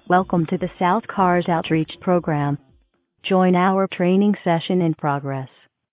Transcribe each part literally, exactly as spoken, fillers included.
Welcome to the South Cars Outreach Program. Join our training session in progress.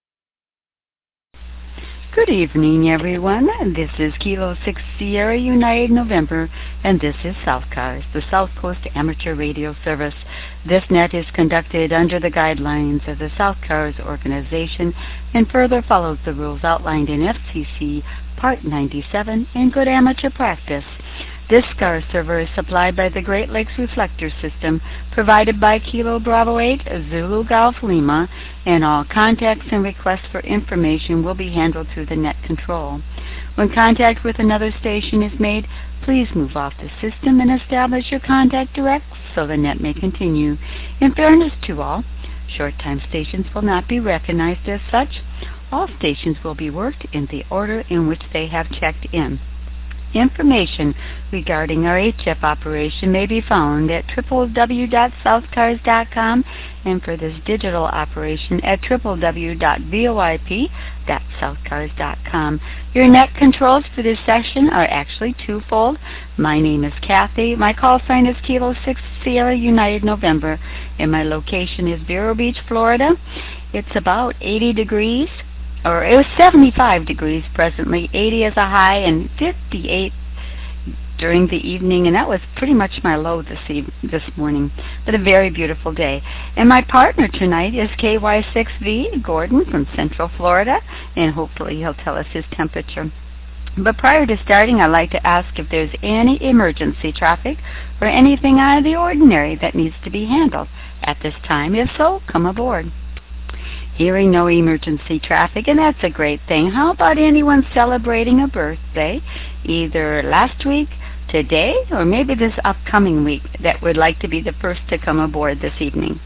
Good evening, everyone. This is Kilo six Sierra United November, and this is South Cars, the South Coast Amateur Radio Service. This net is conducted under the guidelines of the South Cars organization and further follows the rules outlined in F C C Part ninety-seven in Good Amateur Practice. This SCAR server is supplied by the Great Lakes Reflector System, provided by Kilo Bravo eight, Zulu Golf Lima, and all contacts and requests for information will be handled through the net control. When contact with another station is made, please move off the system and establish your contact direct so the net may continue. In fairness to all, short-time stations will not be recognized as such. All stations will be worked in the order in which they have checked in. Information regarding our H F operation may be found at w w w dot south cars dot com and for this digital operation at w w w dot v o i p dot south cars dot com. Your net controls for this session are actually twofold. My name is Kathy. My call sign is Kilo six Sierra United November, and my location is Vero Beach, Florida. It's about eighty degrees. Or it was seventy-five degrees presently, eighty as a high, and fifty-eight during the evening, and that was pretty much my low this eve- this morning. But a very beautiful day. And my partner tonight is K Y six V, Gordon from Central Florida, and hopefully he'll tell us his temperature. But prior to starting, I'd like to ask if there's any emergency traffic or anything out of the ordinary that needs to be handled at this time. If so, come aboard. Hearing no emergency traffic, and that's a great thing. How about anyone celebrating a birthday, either last week, today, or maybe this upcoming week that would like to be the first to come aboard this evening?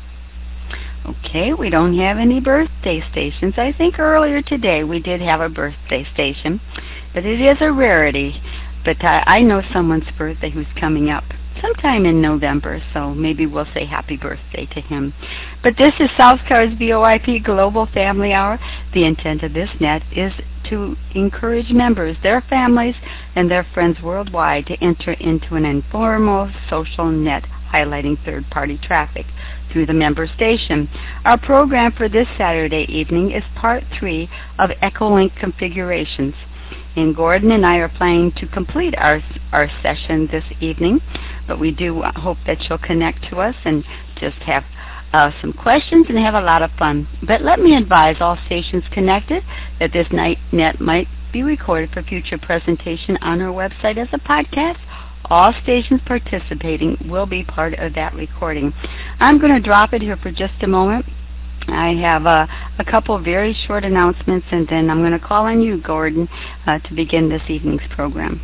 Okay, we don't have any birthday stations. I think earlier today we did have a birthday station, but it is a rarity. But I, I know someone's birthday who's coming up sometime in November, so maybe we'll say happy birthday to him. But this is South Cars V O I P Global Family Hour. The intent of this net is to encourage members, their families, and their friends worldwide to enter into an informal social net highlighting third-party traffic through the member station. Our program for this Saturday evening is part three of Echolink configurations. And Gordon and I are planning to complete our our session this evening, but we do hope that you'll connect to us and just have uh, some questions and have a lot of fun. But let me advise all stations connected that this night net might be recorded for future presentation on our website as a podcast. All stations participating will be part of that recording. I'm going to drop it here for just a moment. I have uh, a couple of very short announcements, and then I'm going to call on you, Gordon, uh, to begin this evening's program.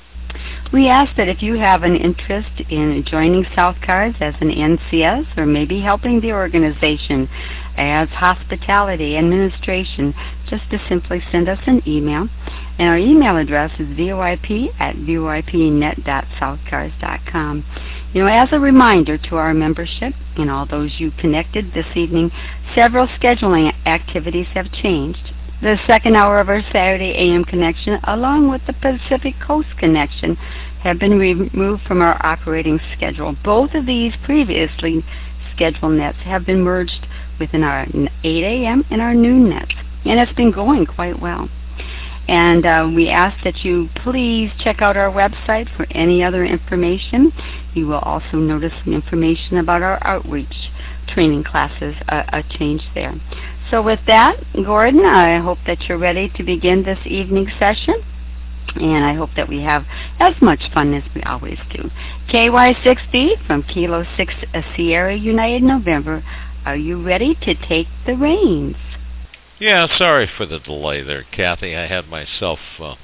We ask that if you have an interest in joining South Cars as an N C S or maybe helping the organization as hospitality administration, just to simply send us an email. And our email address is V O I P at V O I P net dot south cars dot com. You know, as a reminder to our membership and all those you connected this evening, several scheduling activities have changed. The second hour of our Saturday A M connection, along with the Pacific Coast connection, have been removed from our operating schedule. Both of these previously scheduled nets have been merged within our eight A M and our noon nets, and it's been going quite well. And uh, we ask that you please check out our website for any other information. You will also notice some information about our outreach training classes, uh, a change there. So with that, Gordon, I hope that you're ready to begin this evening's session. And I hope that we have as much fun as we always do. K Y six V from Kilo six Sierra United November, are you ready to take the reins? Yeah, sorry for the delay there, Kathy. I had myself uh,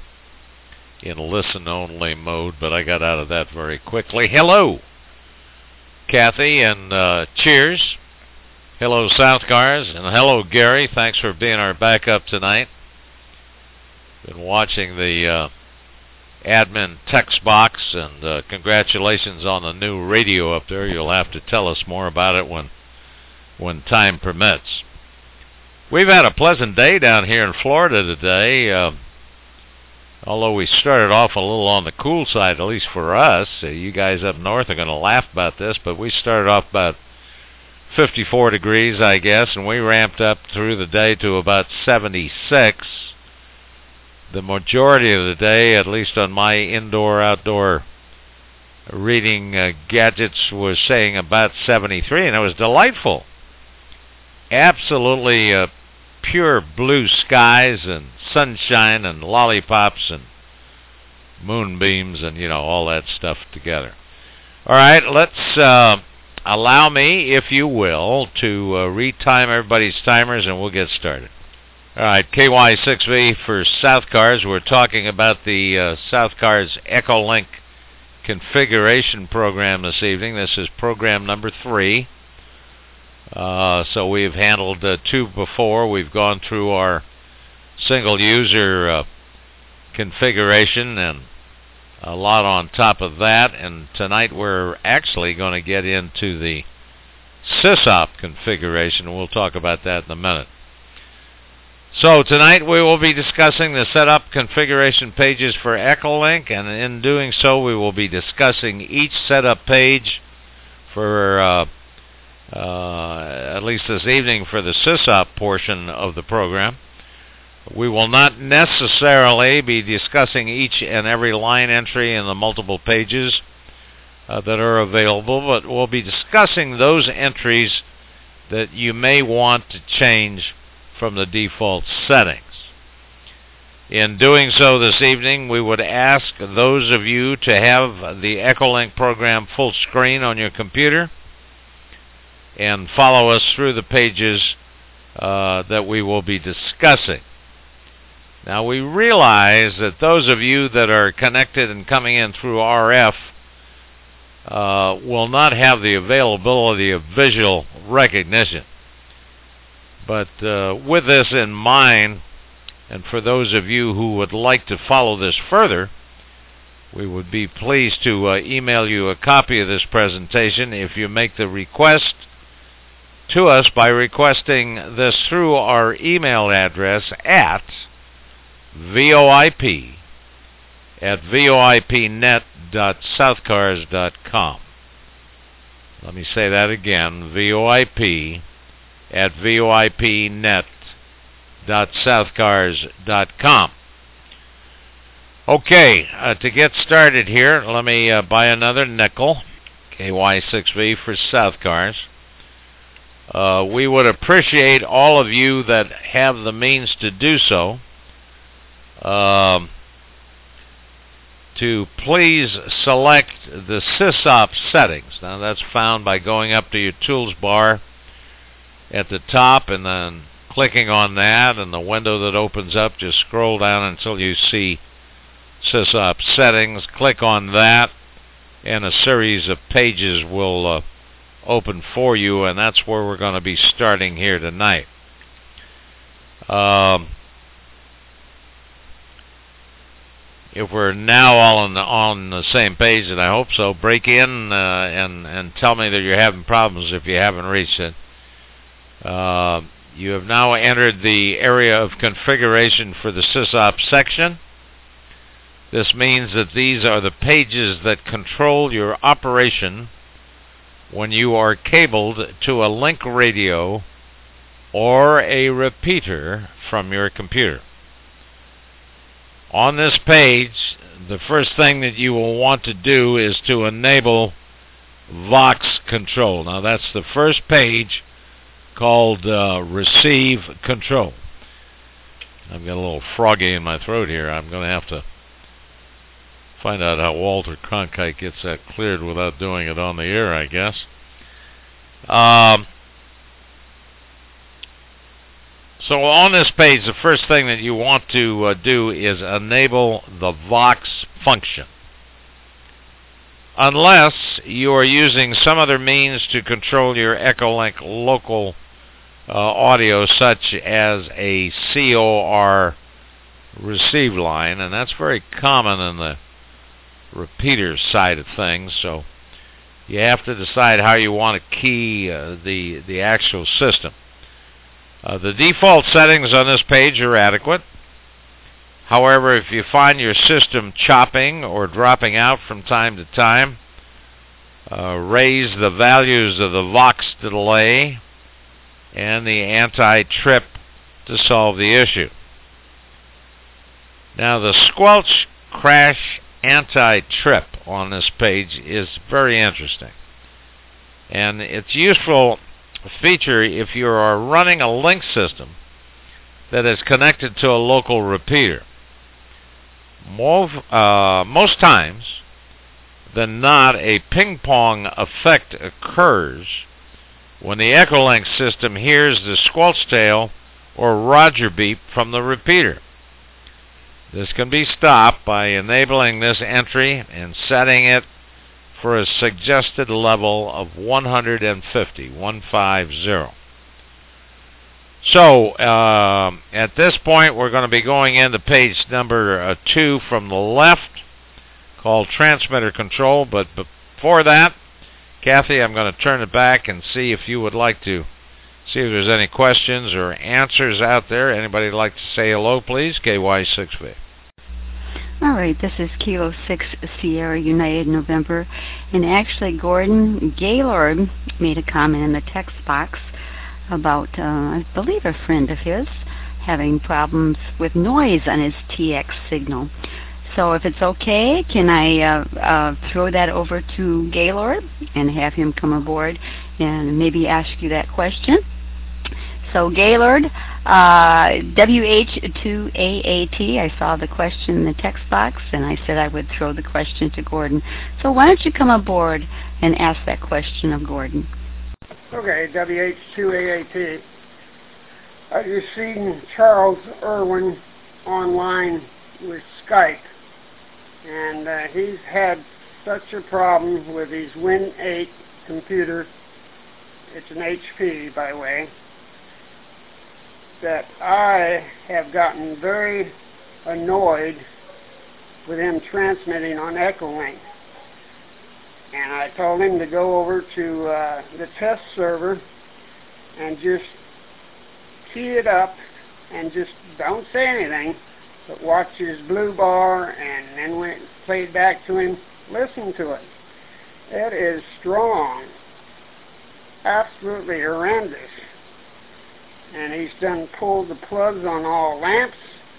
in listen-only mode, but I got out of that very quickly. Hello, Kathy, and uh, cheers. Hello, South Cars, and hello, Gary. Thanks for being our backup tonight. Been watching the uh, admin text box, and uh, congratulations on the new radio up there. You'll have to tell us more about it when when time permits. We've had a pleasant day down here in Florida today. Uh, Although we started off a little on the cool side, at least for us. Uh, you guys up north are going to laugh about this, but we started off about fifty-four degrees, I guess, and we ramped up through the day to about seventy-six. The majority of the day, at least on my indoor-outdoor reading uh, gadgets, was saying about seventy-three, and it was delightful. Absolutely uh, pure blue skies and sunshine and lollipops and moonbeams and, you know, all that stuff together. All right, let's uh, allow me, if you will, to uh, retime everybody's timers, and we'll get started. All right, K Y six V for South Cars. We're talking about the uh, South Cars Echolink configuration program this evening. This is program number three. Uh, so we've handled uh, two before. We've gone through our single user uh, configuration and a lot on top of that. And tonight we're actually going to get into the SysOp configuration. We'll talk about that in a minute. So tonight we will be discussing the setup configuration pages for Echolink, and in doing so we will be discussing each setup page for, uh, uh, at least this evening, for the SysOp portion of the program. We will not necessarily be discussing each and every line entry in the multiple pages uh, that are available, but we'll be discussing those entries that you may want to change from the default settings. In doing so this evening, we would ask those of you to have the Echolink program full screen on your computer and follow us through the pages uh, that we will be discussing. Now, we realize that those of you that are connected and coming in through R F uh, will not have the availability of visual recognition. But uh, with this in mind, and for those of you who would like to follow this further, we would be pleased to uh, email you a copy of this presentation if you make the request to us by requesting this through our email address at voip at voipnet dot southcars dot com. Let me say that again, voip at voipnet dot southcars dot com. Okay, uh, to get started here, let me uh, buy another nickel, K Y six V for South Cars. Uh, we would appreciate all of you that have the means to do so um, to please select the SysOp settings. Now that's found by going up to your tools bar at the top and then clicking on that, and the window that opens up, just scroll down until you see SysOp settings. Click on that, and a series of pages will uh, open for you, and that's where we're going to be starting here tonight. Um, if we're now all on the, on the same page, and I hope so, break in uh, and, and tell me that you're having problems if you haven't reached it. Uh, you have now entered the area of configuration for the SysOp section. This means that these are the pages that control your operation when you are cabled to a link radio or a repeater from your computer. On this page, the first thing that you will want to do is to enable Vox control. Now that's the first page, called uh, Receive Control. I've got a little froggy in my throat here. I'm going to have to find out how Walter Cronkite gets that cleared without doing it on the air, I guess. Um, so on this page, the first thing that you want to uh, do is enable the Vox function. Unless you are using some other means to control your Echolink local uh, audio, such as a C O R receive line, and that's very common in the repeater side of things, so you have to decide how you want to key uh, the, the actual system. Uh, the default settings on this page are adequate. However, if you find your system chopping or dropping out from time to time, uh, raise the values of the Vox delay and the anti-trip to solve the issue. Now, the Squelch Crash Anti-Trip on this page is very interesting. And it's a useful feature if you are running a link system that is connected to a local repeater. Most, uh, most times than not, a ping-pong effect occurs when the Echolink system hears the squelch tail or Roger beep from the repeater. This can be stopped by enabling this entry and setting it for a suggested level of one hundred fifty, one fifty. So, uh, at this point, we're going to be going into page number uh, two from the left, called Transmitter Control. But before that, Kathy, I'm going to turn it back and see if you would like to see if there's any questions or answers out there. Anybody like to say hello, please? K Y six V. All right, this is Kilo six Sierra United November. And actually, Gordon Gaylord made a comment in the text box about, uh, I believe, a friend of his having problems with noise on his T X signal. So if it's okay, can I uh, uh, throw that over to Gaylord and have him come aboard and maybe ask you that question? So Gaylord, uh, W H two A A T, I saw the question in the text box, and I said I would throw the question to Gordon. So why don't you come aboard and ask that question of Gordon? Okay, W H two A A T. I just seen Charles Irwin online with Skype, and uh, he's had such a problem with his Win eight computer. It's an H P, by the way, that I have gotten very annoyed with him transmitting on Echolink. And I told him to go over to uh, the test server and just key it up and just don't say anything, but watch his blue bar, and then when it played back to him, listen to it. It is strong, absolutely horrendous. And he's done pulled the plugs on all lamps,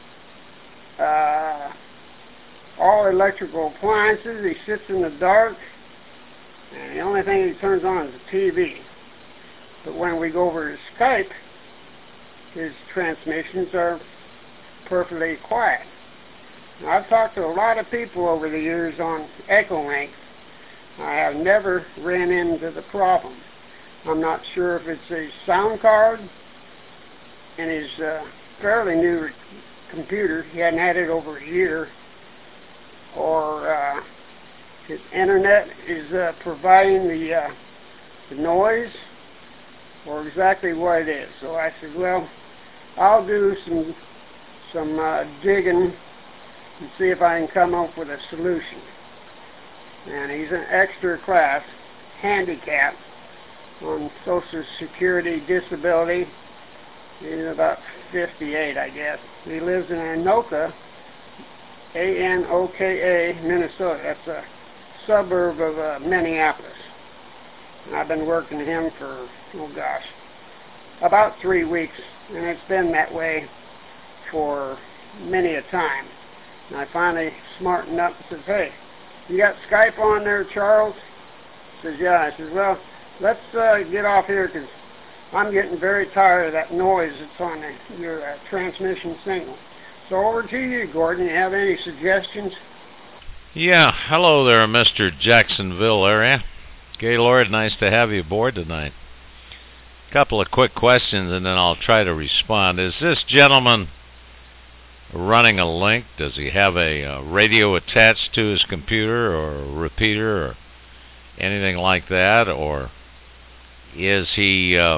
uh, all electrical appliances. He sits in the dark, and the only thing he turns on is the T V. But when we go over to Skype, his transmissions are perfectly quiet. Now, I've talked to a lot of people over the years on Echolink. I have never ran into the problem. I'm not sure if it's a sound card in his uh, fairly new computer. He hadn't had it over a year. Or uh, his internet is uh, providing the, uh, the noise, or exactly what it is. So I said, well, I'll do some some uh, digging and see if I can come up with a solution. And he's an extra class handicap on Social Security disability. He's about fifty-eight, I guess. He lives in Anoka, A N O K A, Minnesota. That's a suburb of uh, Minneapolis. And I've been working with him for, oh gosh, about three weeks. And it's been that way for many a time. And I finally smartened up and says, hey, you got Skype on there, Charles? He says, yeah. I says, well, let's uh, get off here because I'm getting very tired of that noise that's on the, your uh, transmission signal. So over to you, Gordon. You have any suggestions? Yeah, hello there, Mister Jacksonville area. Gaylord, nice to have you aboard tonight. A couple of quick questions and then I'll try to respond. Is this gentleman running a link? Does he have a uh, radio attached to his computer or a repeater or anything like that? Or is he uh,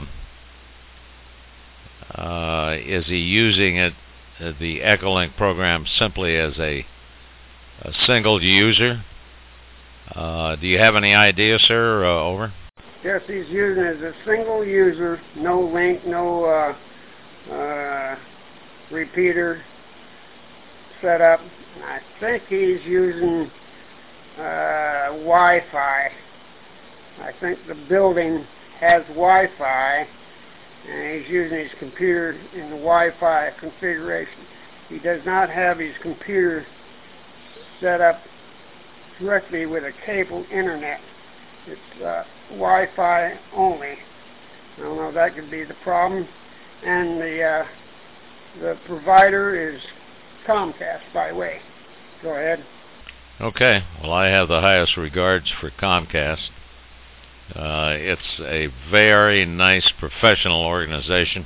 uh, is he using it, uh, the Echolink program, simply as a, a single user? Uh, do you have any idea, sir? Uh, over. Yes, he's using it as a single user, no link, no uh, uh, repeater, set up. I think he's using uh, Wi-Fi. I think the building has Wi-Fi, and he's using his computer in the Wi-Fi configuration. He does not have his computer set up directly with a cable internet. It's uh, Wi-Fi only. I don't know if that could be the problem. And the uh, the provider is Comcast, by the way. Go ahead. Okay. Well, I have the highest regards for Comcast. Uh, it's a very nice professional organization,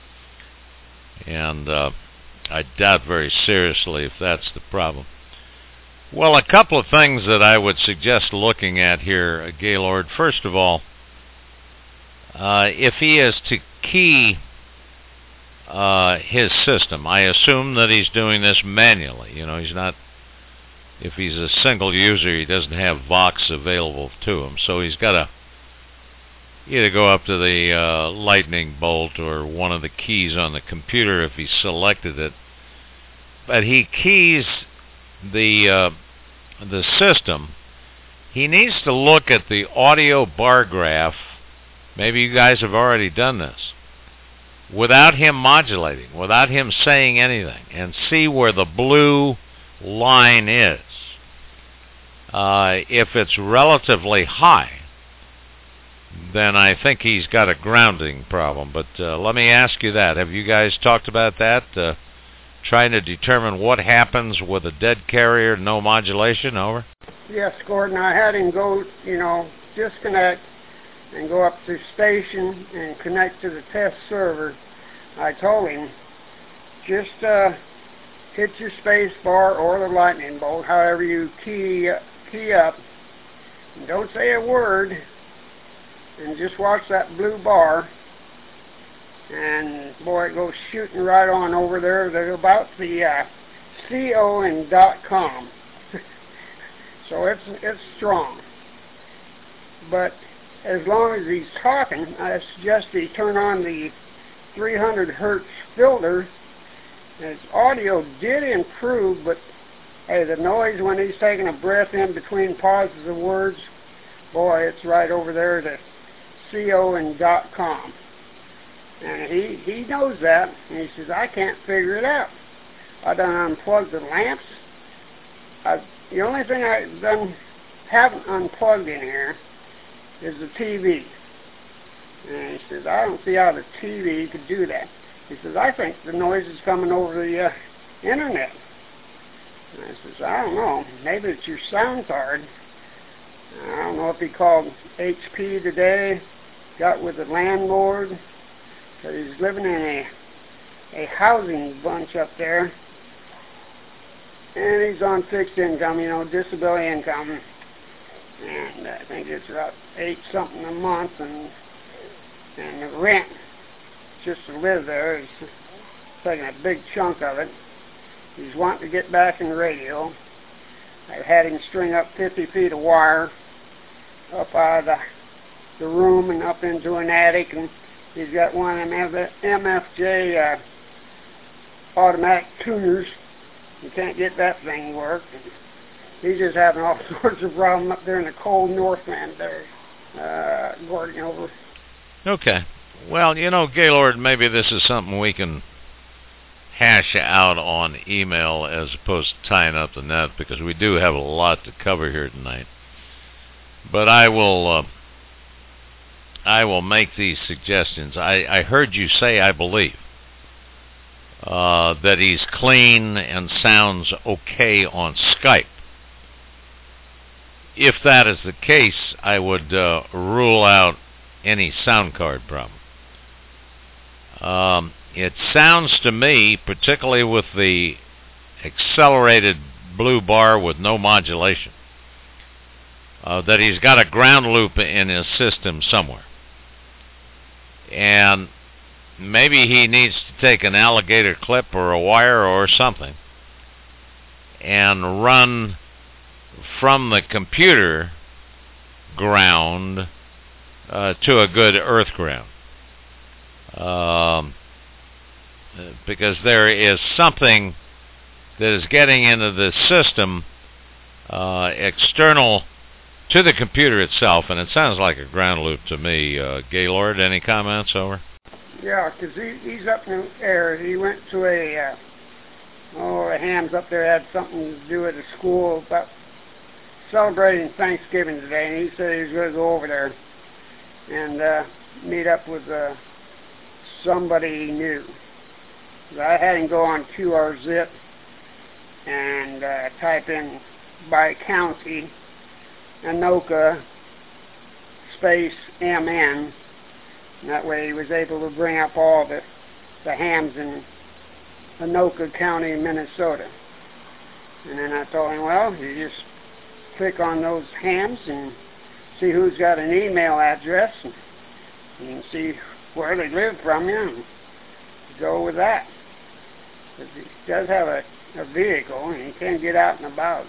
and uh, I doubt very seriously if that's the problem. Well, a couple of things that I would suggest looking at here, uh, Gaylord. First of all, uh, if he is to key uh, his system, I assume that he's doing this manually. You know, he's not, if he's a single user, he doesn't have Vox available to him. So he's got to either go up to the uh, lightning bolt or one of the keys on the computer if he selected it. But he keys the uh, the system. He needs to look at the audio bar graph. Maybe you guys have already done this, without him modulating, without him saying anything, and see where the blue line is. Uh, if it's relatively high, then I think he's got a grounding problem. But uh, let me ask you that. Have you guys talked about that? Uh, trying to determine what happens with a dead carrier, no modulation? Over. Yes, Gordon. I had him go, you know, disconnect and go up to station and connect to the test server. I told him, just uh, hit your space bar or the lightning bolt, however you key, key up. And don't say a word, and just watch that blue bar. And boy, it goes shooting right on over there. They're about the uh, C O and dot com. So it's it's strong. But as long as he's talking, I suggest he turn on the three hundred hertz filter. And his audio did improve, but hey, the noise when he's taking a breath in between pauses of words, boy, it's right over there to C O and dot com. And he, he knows that, and he says, I can't figure it out. I done unplugged the lamps. I, the only thing I done haven't unplugged in here is the T V. And he says, I don't see how the T V could do that. He says, I think the noise is coming over the uh, internet. And I says, I don't know. Maybe it's your sound card. I don't know if he called H P today, got with the landlord, because he's living in a, a housing bunch up there. And he's on fixed income, you know, disability income. And I think it's about eight something a month, and and the rent just to live there is taking a big chunk of it. He's wanting to get back in the radio. I've had him string up fifty feet of wire up out of the, the room and up into an attic, and he's got one of them M F J uh, automatic tuners. You can't get that thing to work. And he's just having all sorts of problems up there in the cold Northland there, uh, Gordon, over. Okay. Well, you know, Gaylord, maybe this is something we can hash out on email as opposed to tying up the net, because we do have a lot to cover here tonight. But I will uh, I will make these suggestions. I, I heard you say, I believe, uh, that he's clean and sounds okay on Skype. If that is the case, I would uh, rule out any sound card problem. Um, it sounds to me, particularly with the accelerated blue bar with no modulation, uh, that he's got a ground loop in his system somewhere. And maybe he needs to take an alligator clip or a wire or something and run from the computer ground uh, to a good earth ground. Um, because there is something that is getting into the system uh, external to the computer itself, and it sounds like a ground loop to me. Uh, Gaylord, any comments? Over. Yeah, because he, he's up in the air. He went to a, uh, oh, the hams up there had something to do at the school about celebrating Thanksgiving today, and he said he was going to go over there and uh, meet up with uh, somebody he knew. I had him go on Q R zip and uh, type in by county Anoka space M N. And that way he was able to bring up all the, the hams in Anoka County, Minnesota. And then I told him, well, you just click on those hams and see who's got an email address, and you can see where they live from you, and go with that. Because he does have a, a vehicle, and he can get out and about.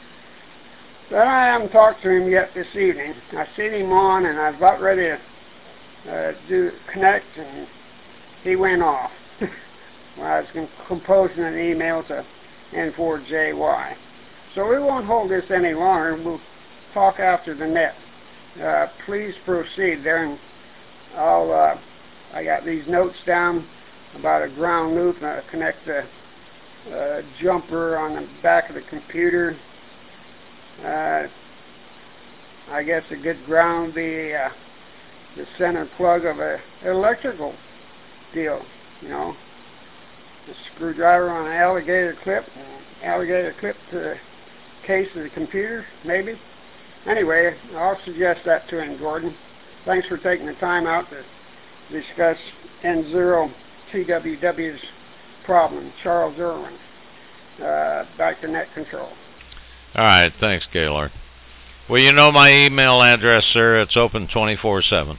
But I haven't talked to him yet this evening. I seen him on, and I was about ready to Uh, do connect, and he went off. Well, I was composing an email to N four J Y. So we won't hold this any longer. We'll talk after the net. Uh, please proceed there, and I'll. Uh, I got these notes down about a ground loop, and I connect the uh, jumper on the back of the computer. Uh, I guess a good ground the. Uh, the center plug of a electrical deal, you know, a screwdriver on an alligator clip, and alligator clip to the case of the computer, maybe. Anyway, I'll suggest that to him, Gordon. Thanks for taking the time out to discuss N zero T W W's problem, Charles Irwin. Uh, back to net control. All right, thanks, Gaylord. Well, you know my email address, sir. It's open twenty-four seven.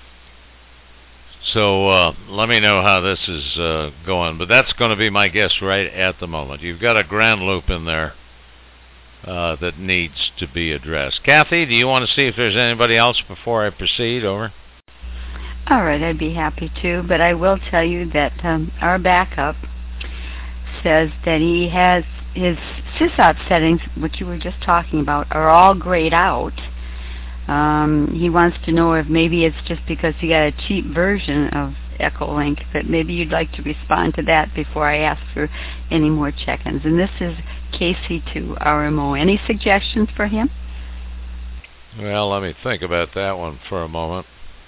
So uh, let me know how this is uh, going. But that's going to be my guess right at the moment. You've got a ground loop in there uh, that needs to be addressed. Kathy, do you want to see if there's anybody else before I proceed? Over. All right, I'd be happy to. But I will tell you that um, our backup says that he has his sysop settings, which you were just talking about, are all grayed out. Um, he wants to know if maybe it's just because he got a cheap version of Echolink, but maybe you'd like to respond to that before I ask for any more check-ins. And this is K C two R M O. Any suggestions for him? Well, let me think about that one for a moment.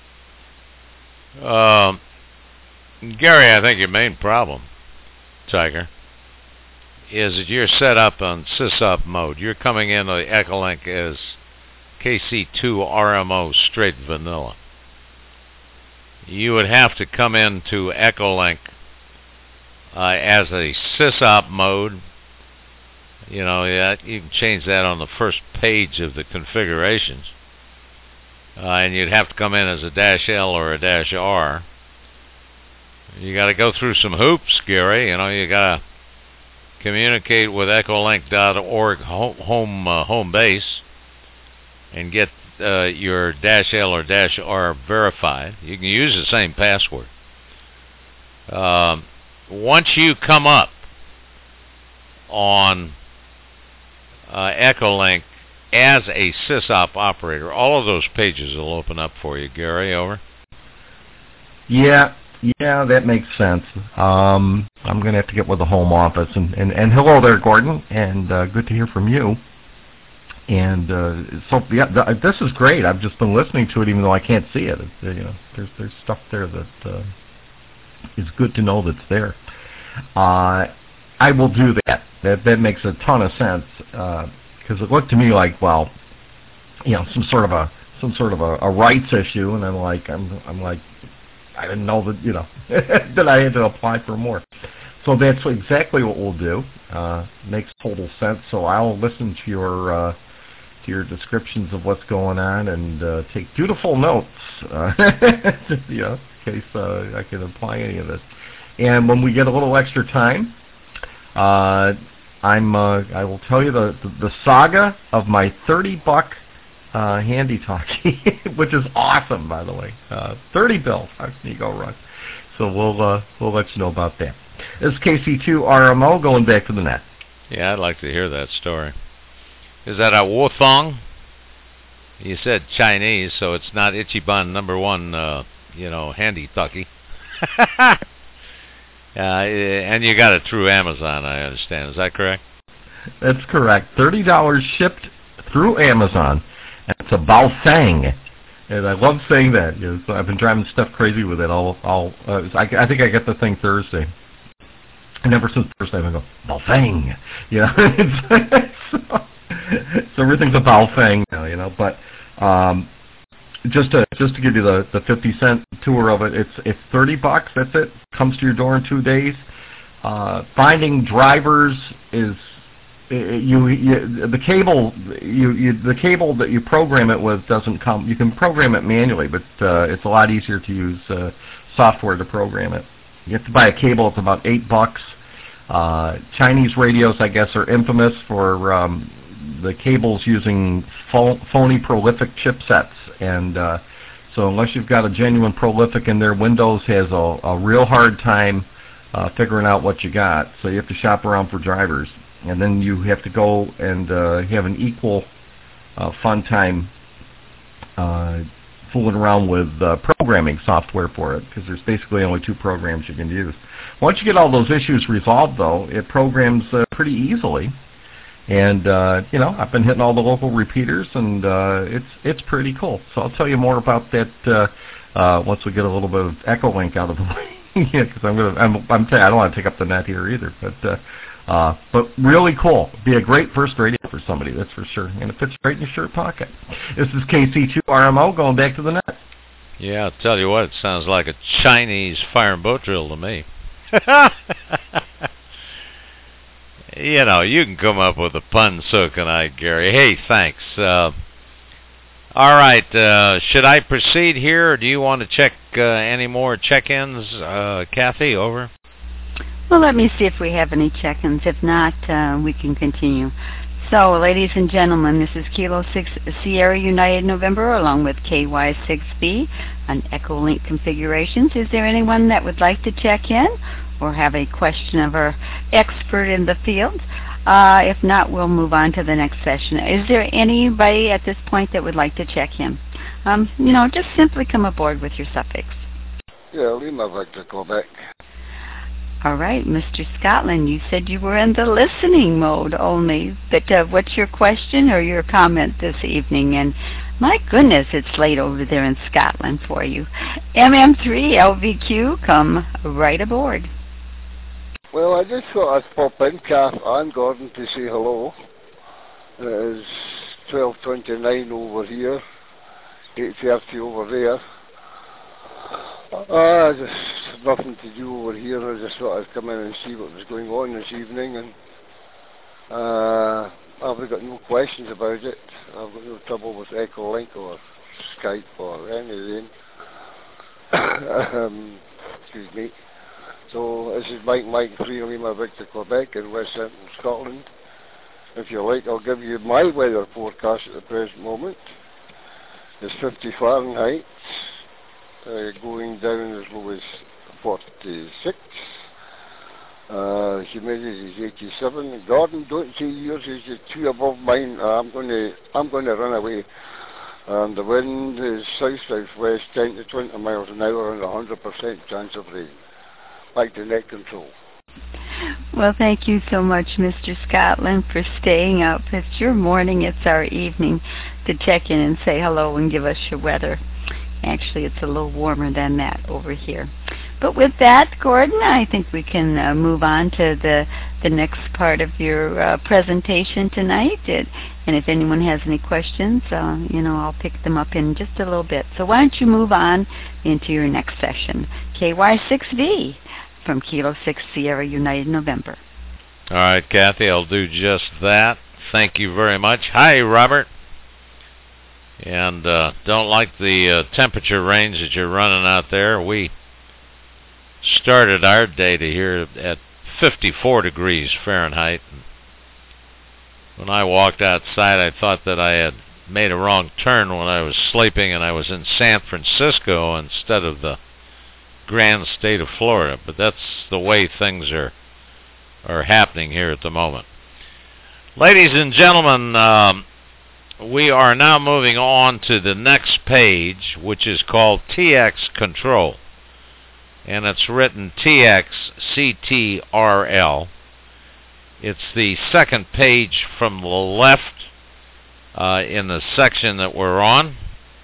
Um, Gary, I think your main problem, Tiger, is that you're set up on sysop mode. You're coming into the Echolink as K C two R M O straight vanilla. You would have to come into Echolink uh, as a sysop mode. You know, yeah, you can change that on the first page of the configurations. Uh, and you'd have to come in as a dash L or a dash R. You got to go through some hoops, Gary. You know, you got to communicate with Echolink dot org home home, uh, home base and get uh, your dash L or dash R verified. You can use the same password. Um, once you come up on uh, Echolink as a sysop operator, all of those pages will open up for you. Gary, over. Yeah. Yeah, that makes sense. Um, I'm going to have to get with the home office. And, and, and hello there, Gordon, and uh, good to hear from you. And uh, so, yeah, th- this is great. I've just been listening to it, even though I can't see it. It's, uh, you know, there's there's stuff there that uh, is good to know that's there. Uh, I will do that. That that makes a ton of sense because uh, it looked to me like, well, you know, some sort of a some sort of a, a rights issue, and I'm like, I'm I'm like. I didn't know that, you know, that I had to apply for more. So that's exactly what we'll do. Uh, makes total sense. So I'll listen to your uh, to your descriptions of what's going on and uh, take dutiful notes, uh, you know, in case uh, I can apply any of this. And when we get a little extra time, uh, I'm uh, I will tell you the, the the saga of my thirty buck. Uh, handy talkie, which is awesome, by the way. Uh, thirty bill, how can you go wrong? So we'll uh, we'll let you know about that. This is K C two R M O going back to the net. Yeah, I'd like to hear that story. Is that a Wuthong? You said Chinese, so it's not Ichiban number one, uh, you know, handy tucky. uh, and you got it through Amazon, I understand. Is that correct? That's correct. thirty dollars shipped through Amazon. And it's a Baofeng. And I love saying that. You know, so I've been driving stuff crazy with it. I'll, I'll, uh, I, I think I get the thing Thursday. And ever since Thursday, I go, Baofeng. Yeah. so, so everything's a Baofeng now, you know. But um, just to just to give you the, the fifty cent tour of it, it's it's thirty bucks. That's it. Comes to your door in two days. Uh, finding drivers is you, you the cable you, you the cable that you program it with doesn't come. You can program it manually, but uh, it's a lot easier to use uh, software to program it. You have to buy a cable. It's about eight bucks. Uh, Chinese radios, I guess, are infamous for um, the cables using pho- phony prolific chipsets, and uh, so unless you've got a genuine prolific in there, Windows has a, a real hard time uh, figuring out what you got. So you have to shop around for drivers, and then you have to go and uh, have an equal uh, fun time uh, fooling around with uh, programming software for it, because there's basically only two programs you can use. Once you get all those issues resolved, though, it programs uh, pretty easily. And, uh, you know, I've been hitting all the local repeaters, and uh, it's it's pretty cool. So I'll tell you more about that uh, uh, once we get a little bit of Echolink out of the way. Yeah, because I'm gonna, I'm, I'm t- I don't want to take up the net here either. But, uh, uh, but really cool. Be a great first radio for somebody, that's for sure. And it fits right in your shirt pocket. This is K C two R M O going back to the net. Yeah, I'll tell you what, it sounds like a Chinese fire and boat drill to me. You know, you can come up with a pun, so can I, Gary. Hey, thanks. Uh, all right, uh, should I proceed here, or do you want to check uh, any more check-ins? Uh, Kathy, over. Well, let me see if we have any check-ins. If not, uh, we can continue. So, ladies and gentlemen, this is Kilo six Sierra United November, along with K Y six B on Echolink configurations. Is there anyone that would like to check in or have a question of our expert in the field? Uh, if not, we'll move on to the next session. Is there anybody at this point that would like to check in? Um, you know, just simply come aboard with your suffix. Yeah, Lima Victor, Quebec. All right, Mister Scotland, you said you were in the listening mode only. But uh, what's your question or your comment this evening? And my goodness, it's late over there in Scotland for you. M M three L V Q, come right aboard. Well, I just thought I'd pop in, Kath and Gordon, to say hello. It is twelve twenty-nine over here, eight thirty over there. Uh, just nothing to do over here. I just thought I'd come in and see what was going on this evening, and uh, I've got no questions about it. I've got no trouble with Echolink or Skype or anything. um, excuse me. So this is Mike Mike three Lima Victor Quebec in West Central Scotland. If you like, I'll give you my weather forecast at the present moment. It's fifty Fahrenheit. Uh, going down as low as forty-six. Uh, humidity is eighty-seven. Gordon, don't say yours is too above mine. Uh, I'm going to I'm going to run away. And the wind is south southwest, ten to twenty miles an hour, and a hundred percent chance of rain. Back to net control. Well, thank you so much, Mister Scotland, for staying up. It's your morning, it's our evening, to check in and say hello and give us your weather. Actually, it's a little warmer than that over here. But with that, Gordon, I think we can uh, move on to the the next part of your uh, presentation tonight. It, and if anyone has any questions, uh, you know, I'll pick them up in just a little bit. So why don't you move on into your next session, K Y six V from Kilo six Sierra United November. All right, Kathy, I'll do just that. Thank you very much. Hi, Robert. And uh, don't like the uh, temperature range that you're running out there. We started our data here at fifty-four degrees Fahrenheit. When I walked outside, I thought that I had made a wrong turn when I was sleeping and I was in San Francisco instead of the grand state of Florida. But that's the way things are are happening here at the moment. Ladies and gentlemen, um, we are now moving on to the next page, which is called T X Control. And it's written T X C T R L. It's the second page from the left uh, in the section that we're on.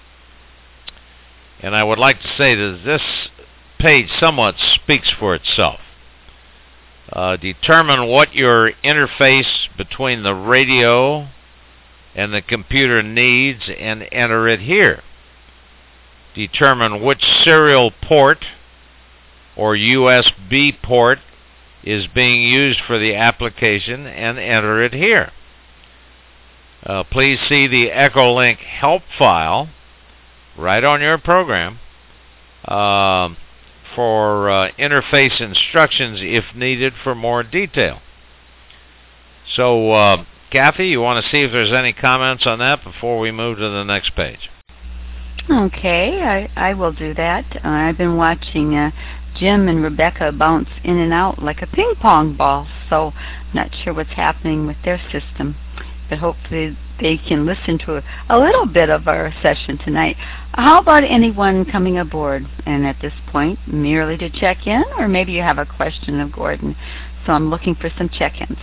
And I would like to say that this page somewhat speaks for itself. Uh, determine what your interface between the radio and the computer needs and enter it here. Determine which serial port or U S B port is being used for the application and enter it here. Uh, please see the Echolink help file right on your program uh, for uh, interface instructions if needed for more detail. So, uh, Kathy, you want to see if there's any comments on that before we move to the next page? Okay, I, I will do that. Uh, I've been watching uh, Jim and Rebecca bounce in and out like a ping pong ball, so not sure what's happening with their system. But hopefully they can listen to a, a little bit of our session tonight. How about anyone coming aboard? And at this point, merely to check in, or maybe you have a question of Gordon. So I'm looking for some check-ins.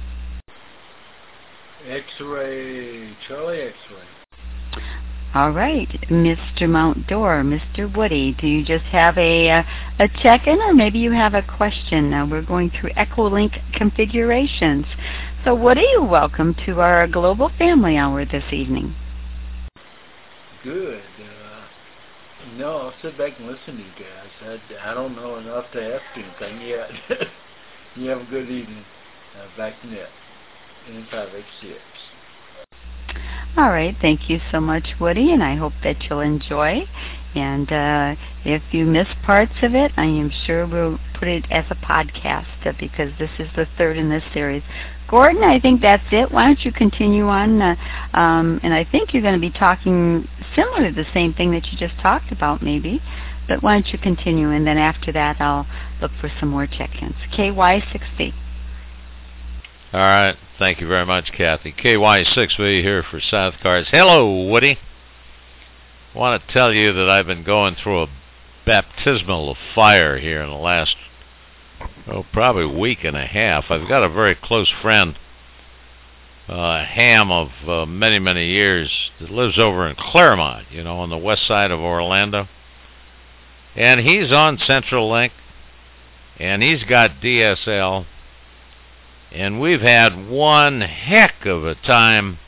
X-ray, Charlie X-ray. All right, Mister Mount Door, Mister Woody, do you just have a uh, a check-in, or maybe you have a question? Now we're going through Echolink configurations. So Woody, welcome to our Global Family Hour this evening. Good. Uh, no, I'll sit back and listen to you guys. I, I don't know enough to ask anything yet. You have a good evening. Uh, back to net. N five X six. All right, thank you so much, Woody, and I hope that you'll enjoy. And uh, if you miss parts of it, I am sure we'll put it as a podcast uh, because this is the third in this series. Gordon, I think that's it. Why don't you continue on? Uh, um, and I think you're going to be talking similar to the same thing that you just talked about, maybe. But why don't you continue, and then after that I'll look for some more check-ins. K Y six B. All right. Thank you very much, Kathy. K Y six B here for South Cars. Hello, Woody. I want to tell you that I've been going through a baptismal of fire here in the last, oh, probably week and a half. I've got a very close friend, uh, ham of uh, many, many years, that lives over in Claremont, you know, on the west side of Orlando. And he's on CenturyLink, and he's got D S L. And we've had one heck of a time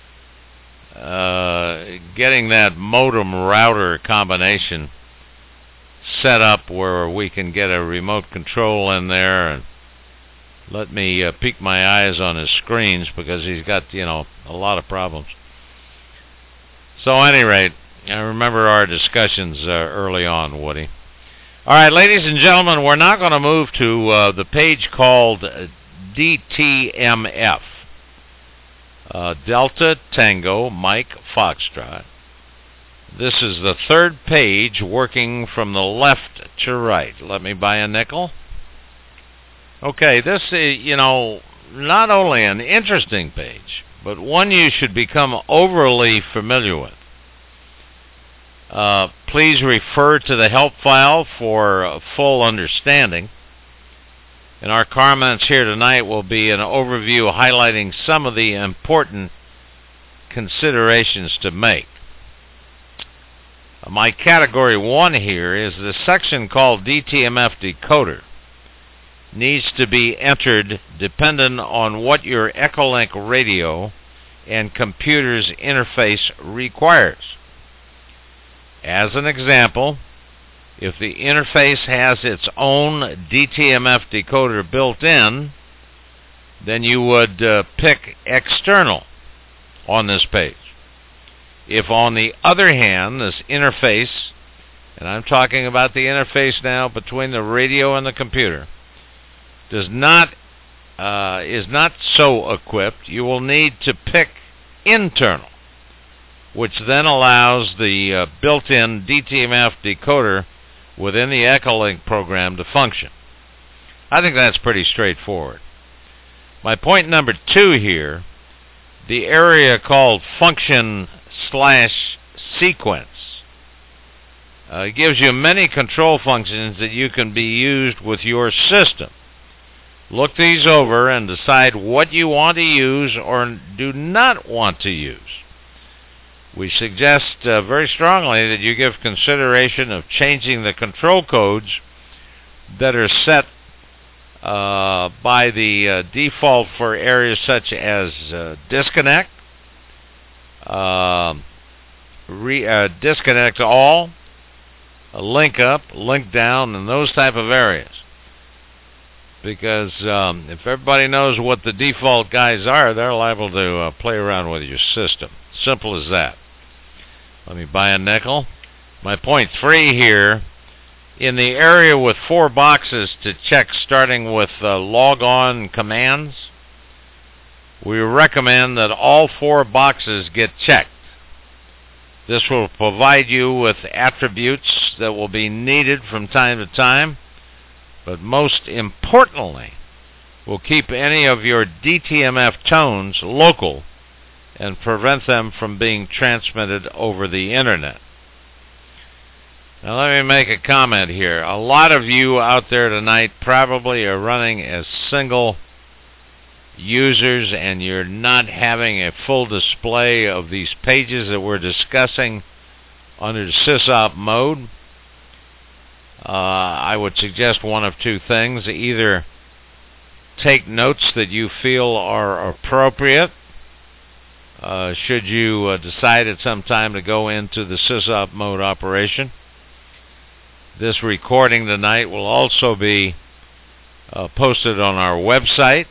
uh, getting that modem router combination set up where we can get a remote control in there and let me uh, peek my eyes on his screens because he's got, you know, a lot of problems. So at any rate, I remember our discussions uh, early on, Woody. All right, ladies and gentlemen, we're now going to move to uh, the page called Uh, D T M F, uh, Delta Tango Mike Foxtrot. This is the third page working from the left to right. Let me buy a nickel. Okay, this is, you know, not only an interesting page, but one you should become overly familiar with. Uh, please refer to the help file for uh, full understanding. And our comments here tonight will be an overview highlighting some of the important considerations to make. My category one here is the section called D T M F decoder. Needs to be entered dependent on what your Echolink radio and computer's interface requires. As an example, if the interface has its own D T M F decoder built in, then you would uh, pick external on this page. If, on the other hand, this interface, and I'm talking about the interface now between the radio and the computer, does not uh, is not so equipped, you will need to pick internal, which then allows the uh, built-in D T M F decoder within the Echolink program to function. I think that's pretty straightforward. My point number two here the area called function slash sequence. Uh, it gives you many control functions that you can be used with your system. Look these over and decide what you want to use or do not want to use. We suggest uh, very strongly that you give consideration of changing the control codes that are set uh, by the uh, default for areas such as uh, disconnect, uh, re, uh, disconnect all, link up, link down, and those type of areas. Because um, if everybody knows what the default guys are, they're liable to uh, play around with your system. Simple as that. Let me buy a nickel. My point three here, in the area with four boxes to check starting with uh, log on commands, we recommend that all four boxes get checked. This will provide you with attributes that will be needed from time to time, but most importantly, will keep any of your D T M F tones local and prevent them from being transmitted over the internet. Now let me make a comment here. A lot of you out there tonight probably are running as single users and you're not having a full display of these pages that we're discussing under sysop mode. Uh, I would suggest one of two things. Either take notes that you feel are appropriate uh, should you uh, decide at some time to go into the sysop mode operation. This recording tonight will also be uh, posted on our website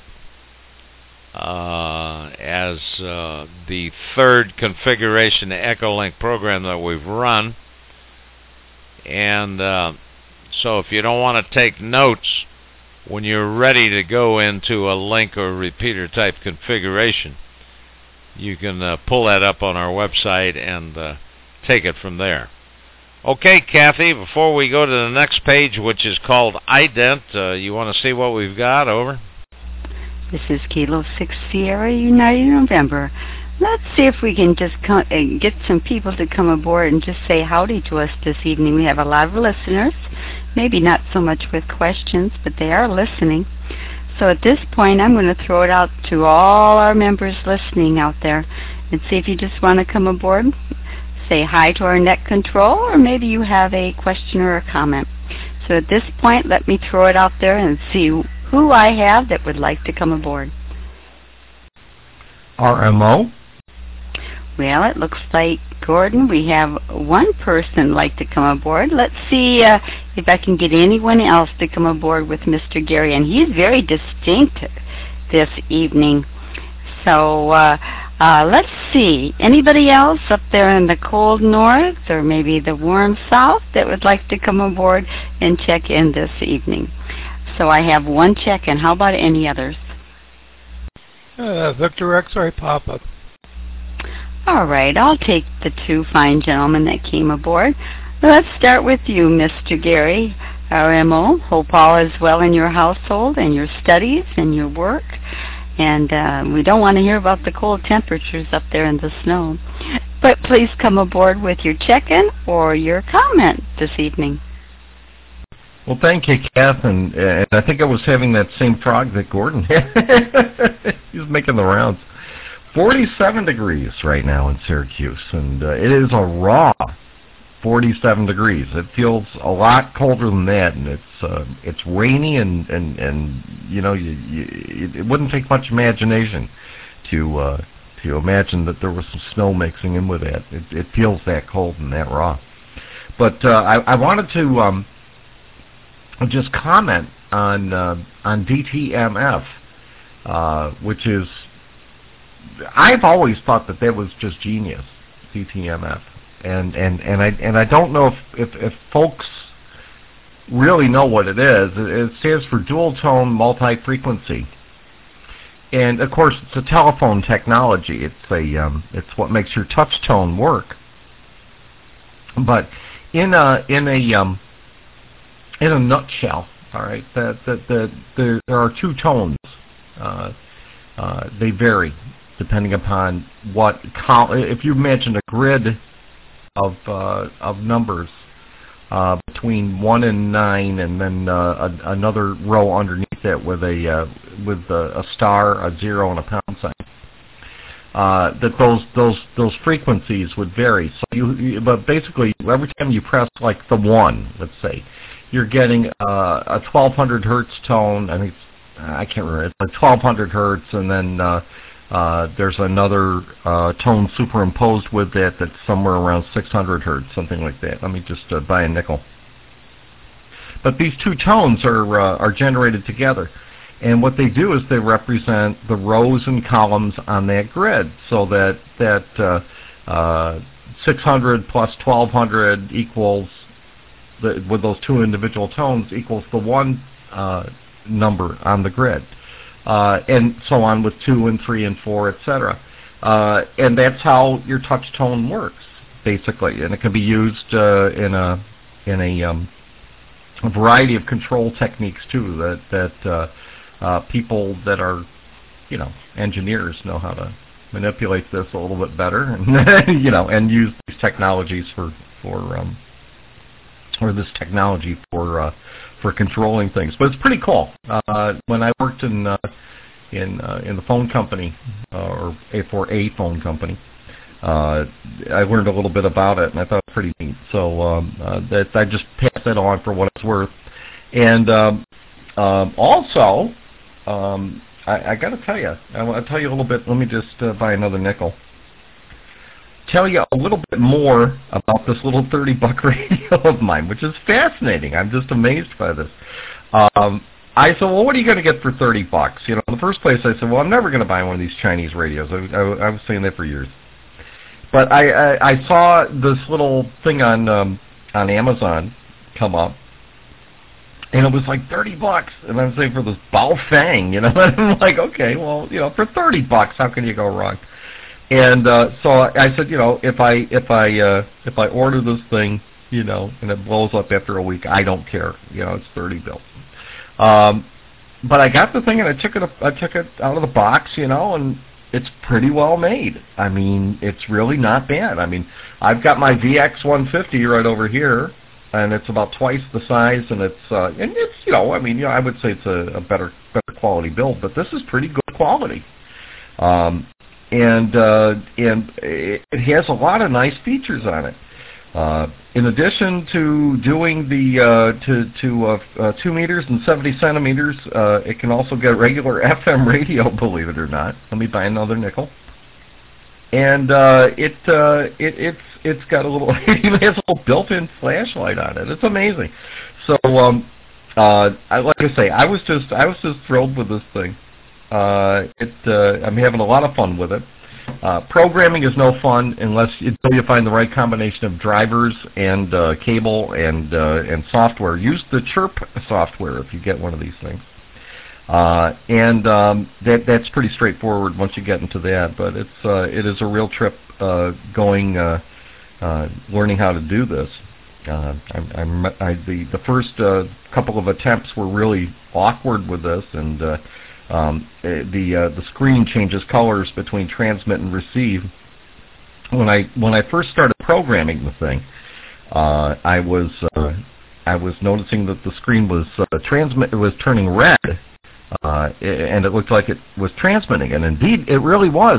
uh, as uh, the third configuration Echolink program that we've run. And uh, so if you don't want to take notes when you're ready to go into a link or repeater type configuration, you can uh, pull that up on our website and uh, take it from there. Okay, Kathy, before we go to the next page, which is called ident, uh, you want to see what we've got? Over. This is Kilo six Sierra United November. Let's see if we can just come, uh, get some people to come aboard and just say howdy to us this evening. We have a lot of listeners, maybe not so much with questions, but they are listening. So at this point, I'm going to throw it out to all our members listening out there and see if you just want to come aboard, say hi to our net control, or maybe you have a question or a comment. So at this point, let me throw it out there and see who I have that would like to come aboard. R M O? Well, it looks like, Gordon, we have one person like to come aboard. Let's see uh, if I can get anyone else to come aboard with Mister Gary. And he's very distinct this evening. So uh, uh, let's see. Anybody else up there in the cold north or maybe the warm south that would like to come aboard and check in this evening? So I have one check-in. How about any others? Uh, Victor X-ray Papa. All right, I'll take the two fine gentlemen that came aboard. Let's start with you, Mister Gary, R M O. Hope all is well in your household and your studies and your work. And uh, we don't want to hear about the cold temperatures up there in the snow. But please come aboard with your check-in or your comment this evening. Well, thank you, Kath, and, and I think I was having that same frog that Gordon had. He was making the rounds. forty-seven degrees right now in Syracuse, and uh, it is a raw forty-seven degrees. It feels a lot colder than that, and it's uh, it's rainy, and, and, and you know, you, you, it wouldn't take much imagination to uh, to imagine that there was some snow mixing in with that. It, it feels that cold and that raw. But uh, I, I wanted to um, just comment on uh, on D T M F, uh, which is, I've always thought that that was just genius, D T M F, and and and I and I don't know if if, if folks really know what it is. It stands for dual tone multi-frequency, and of course it's a telephone technology. It's a um, it's what makes your touch tone work. But in a in a um, in a nutshell, all right, the, the, the, the, there are two tones. Uh, uh, they vary. depending upon what col- if you imagine a grid of uh, of numbers uh, between one and nine, and then uh, a, another row underneath it with a uh, with a, a star, a zero, and a pound sign. Uh, that those those those frequencies would vary. So you, you, but basically, every time you press like the one, let's say, you're getting uh, a twelve hundred hertz tone. I think it's, I can't remember. It's like twelve hundred hertz, and then uh, uh, there's another uh, tone superimposed with that that's somewhere around six hundred hertz, something like that. Let me just uh, buy a nickel. But these two tones are uh, are generated together. And what they do is they represent the rows and columns on that grid, so that that uh, uh, six hundred plus twelve hundred equals, the, with those two individual tones, equals the one uh, number on the grid, uh, and so on with two and three and four, et cetera. Uh, and that's how your touch tone works, basically. And it can be used uh, in a in a, um, a variety of control techniques too. That that uh, Uh, people that are, you know, engineers know how to manipulate this a little bit better, and you know, and use these technologies for for um, or this technology for uh, for controlling things. But it's pretty cool. Uh, when I worked in uh, in uh, in the phone company, uh, or a for a phone company, uh, I learned a little bit about it, and I thought it was pretty neat. So um, uh, that I just passed that on for what it's worth, and um, um, also. Um, I, I got to tell you, I want to tell you a little bit. Let me just uh, buy another nickel. Tell you a little bit more about this little thirty buck radio of mine, which is fascinating. I'm just amazed by this. Um, I said, well, what are you going to get for thirty bucks? You know, in the first place, I said, well, I'm never going to buy one of these Chinese radios. I, I, I was saying that for years. But I, I, I saw this little thing on um, on Amazon come up. And it was like thirty bucks, and I'm saying for this Baofeng, you know, and I'm like, okay, well, you know, for thirty bucks, how can you go wrong? And uh, so I said, you know, if I if I uh, if I order this thing, you know, and it blows up after a week, I don't care, you know, it's thirty bill. Um, but I got the thing, and I took it I took it out of the box, you know, and it's pretty well made. I mean, it's really not bad. I mean, I've got my V X one fifty right over here. And it's about twice the size, and it's uh, and it's you know I mean you know I would say it's a, a better better quality build, but this is pretty good quality, um, and uh, and it, it has a lot of nice features on it. Uh, in addition to doing the uh, to to uh, uh, two meters and seventy centimeters, uh, it can also get regular F M radio. Believe it or not, let me buy another nickel. And uh, it uh, it it's it's got a little it even has a little built-in flashlight on it. It's amazing. So um, uh, I, like I say, I was just I was just thrilled with this thing. Uh, it uh, I'm having a lot of fun with it. Uh, programming is no fun unless you, until you find the right combination of drivers and uh, cable and uh, and software. Use the Chirp software if you get one of these things. Uh, and um, that that's pretty straightforward once you get into that. But it's uh, it is a real trip uh, going uh, uh, learning how to do this. Uh, I'm, I'm, I, the the first uh, couple of attempts were really awkward with this, and uh, um, the uh, the screen changes colors between transmit and receive. When I when I first started programming the thing, uh, I was uh, I was noticing that the screen was uh, transmit it was turning red. Uh, and it looked like it was transmitting, and indeed it really was.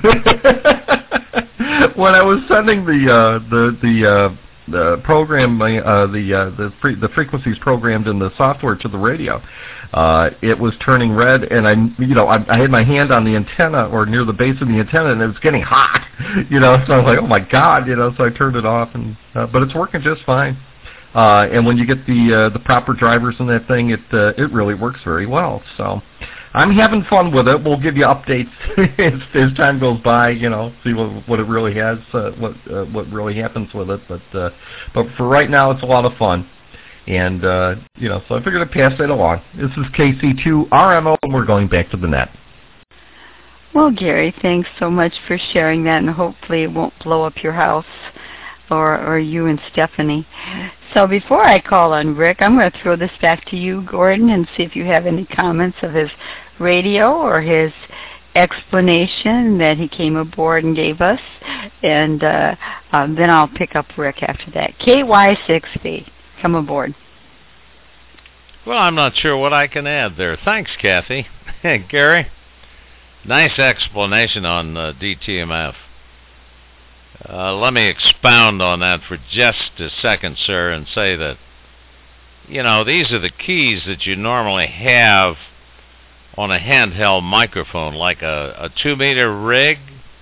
When I was sending the uh, the the, uh, the program, uh, the uh, the, fre- the frequencies programmed in the software to the radio, uh, it was turning red, and I you know I, I had my hand on the antenna or near the base of the antenna, and it was getting hot, you know. So I was like, oh my God, you know. So I turned it off, and uh, but it's working just fine. Uh, and when you get the uh, the proper drivers in that thing, it uh, it really works very well. So I'm having fun with it. We'll give you updates as, as time goes by. You know, see what what it really has, uh, what uh, what really happens with it. But uh, but for right now, it's a lot of fun. And uh, you know, so I figured I'd pass that along. This is K C two R M O, and we're going back to the net. Well, Gary, thanks so much for sharing that, and hopefully it won't blow up your house. Or, or you and Stephanie. So before I call on Rick, I'm going to throw this back to you, Gordon, and see if you have any comments of his radio or his explanation that he came aboard and gave us, and uh, uh, then I'll pick up Rick after that. K Y sixty, come aboard. Well, I'm not sure what I can add there. Thanks, Kathy. Gary, nice explanation on uh, D T M F. Uh, let me expound on that for just a second, sir, and say that, you know, these are the keys that you normally have on a handheld microphone, like a, a two-meter rig.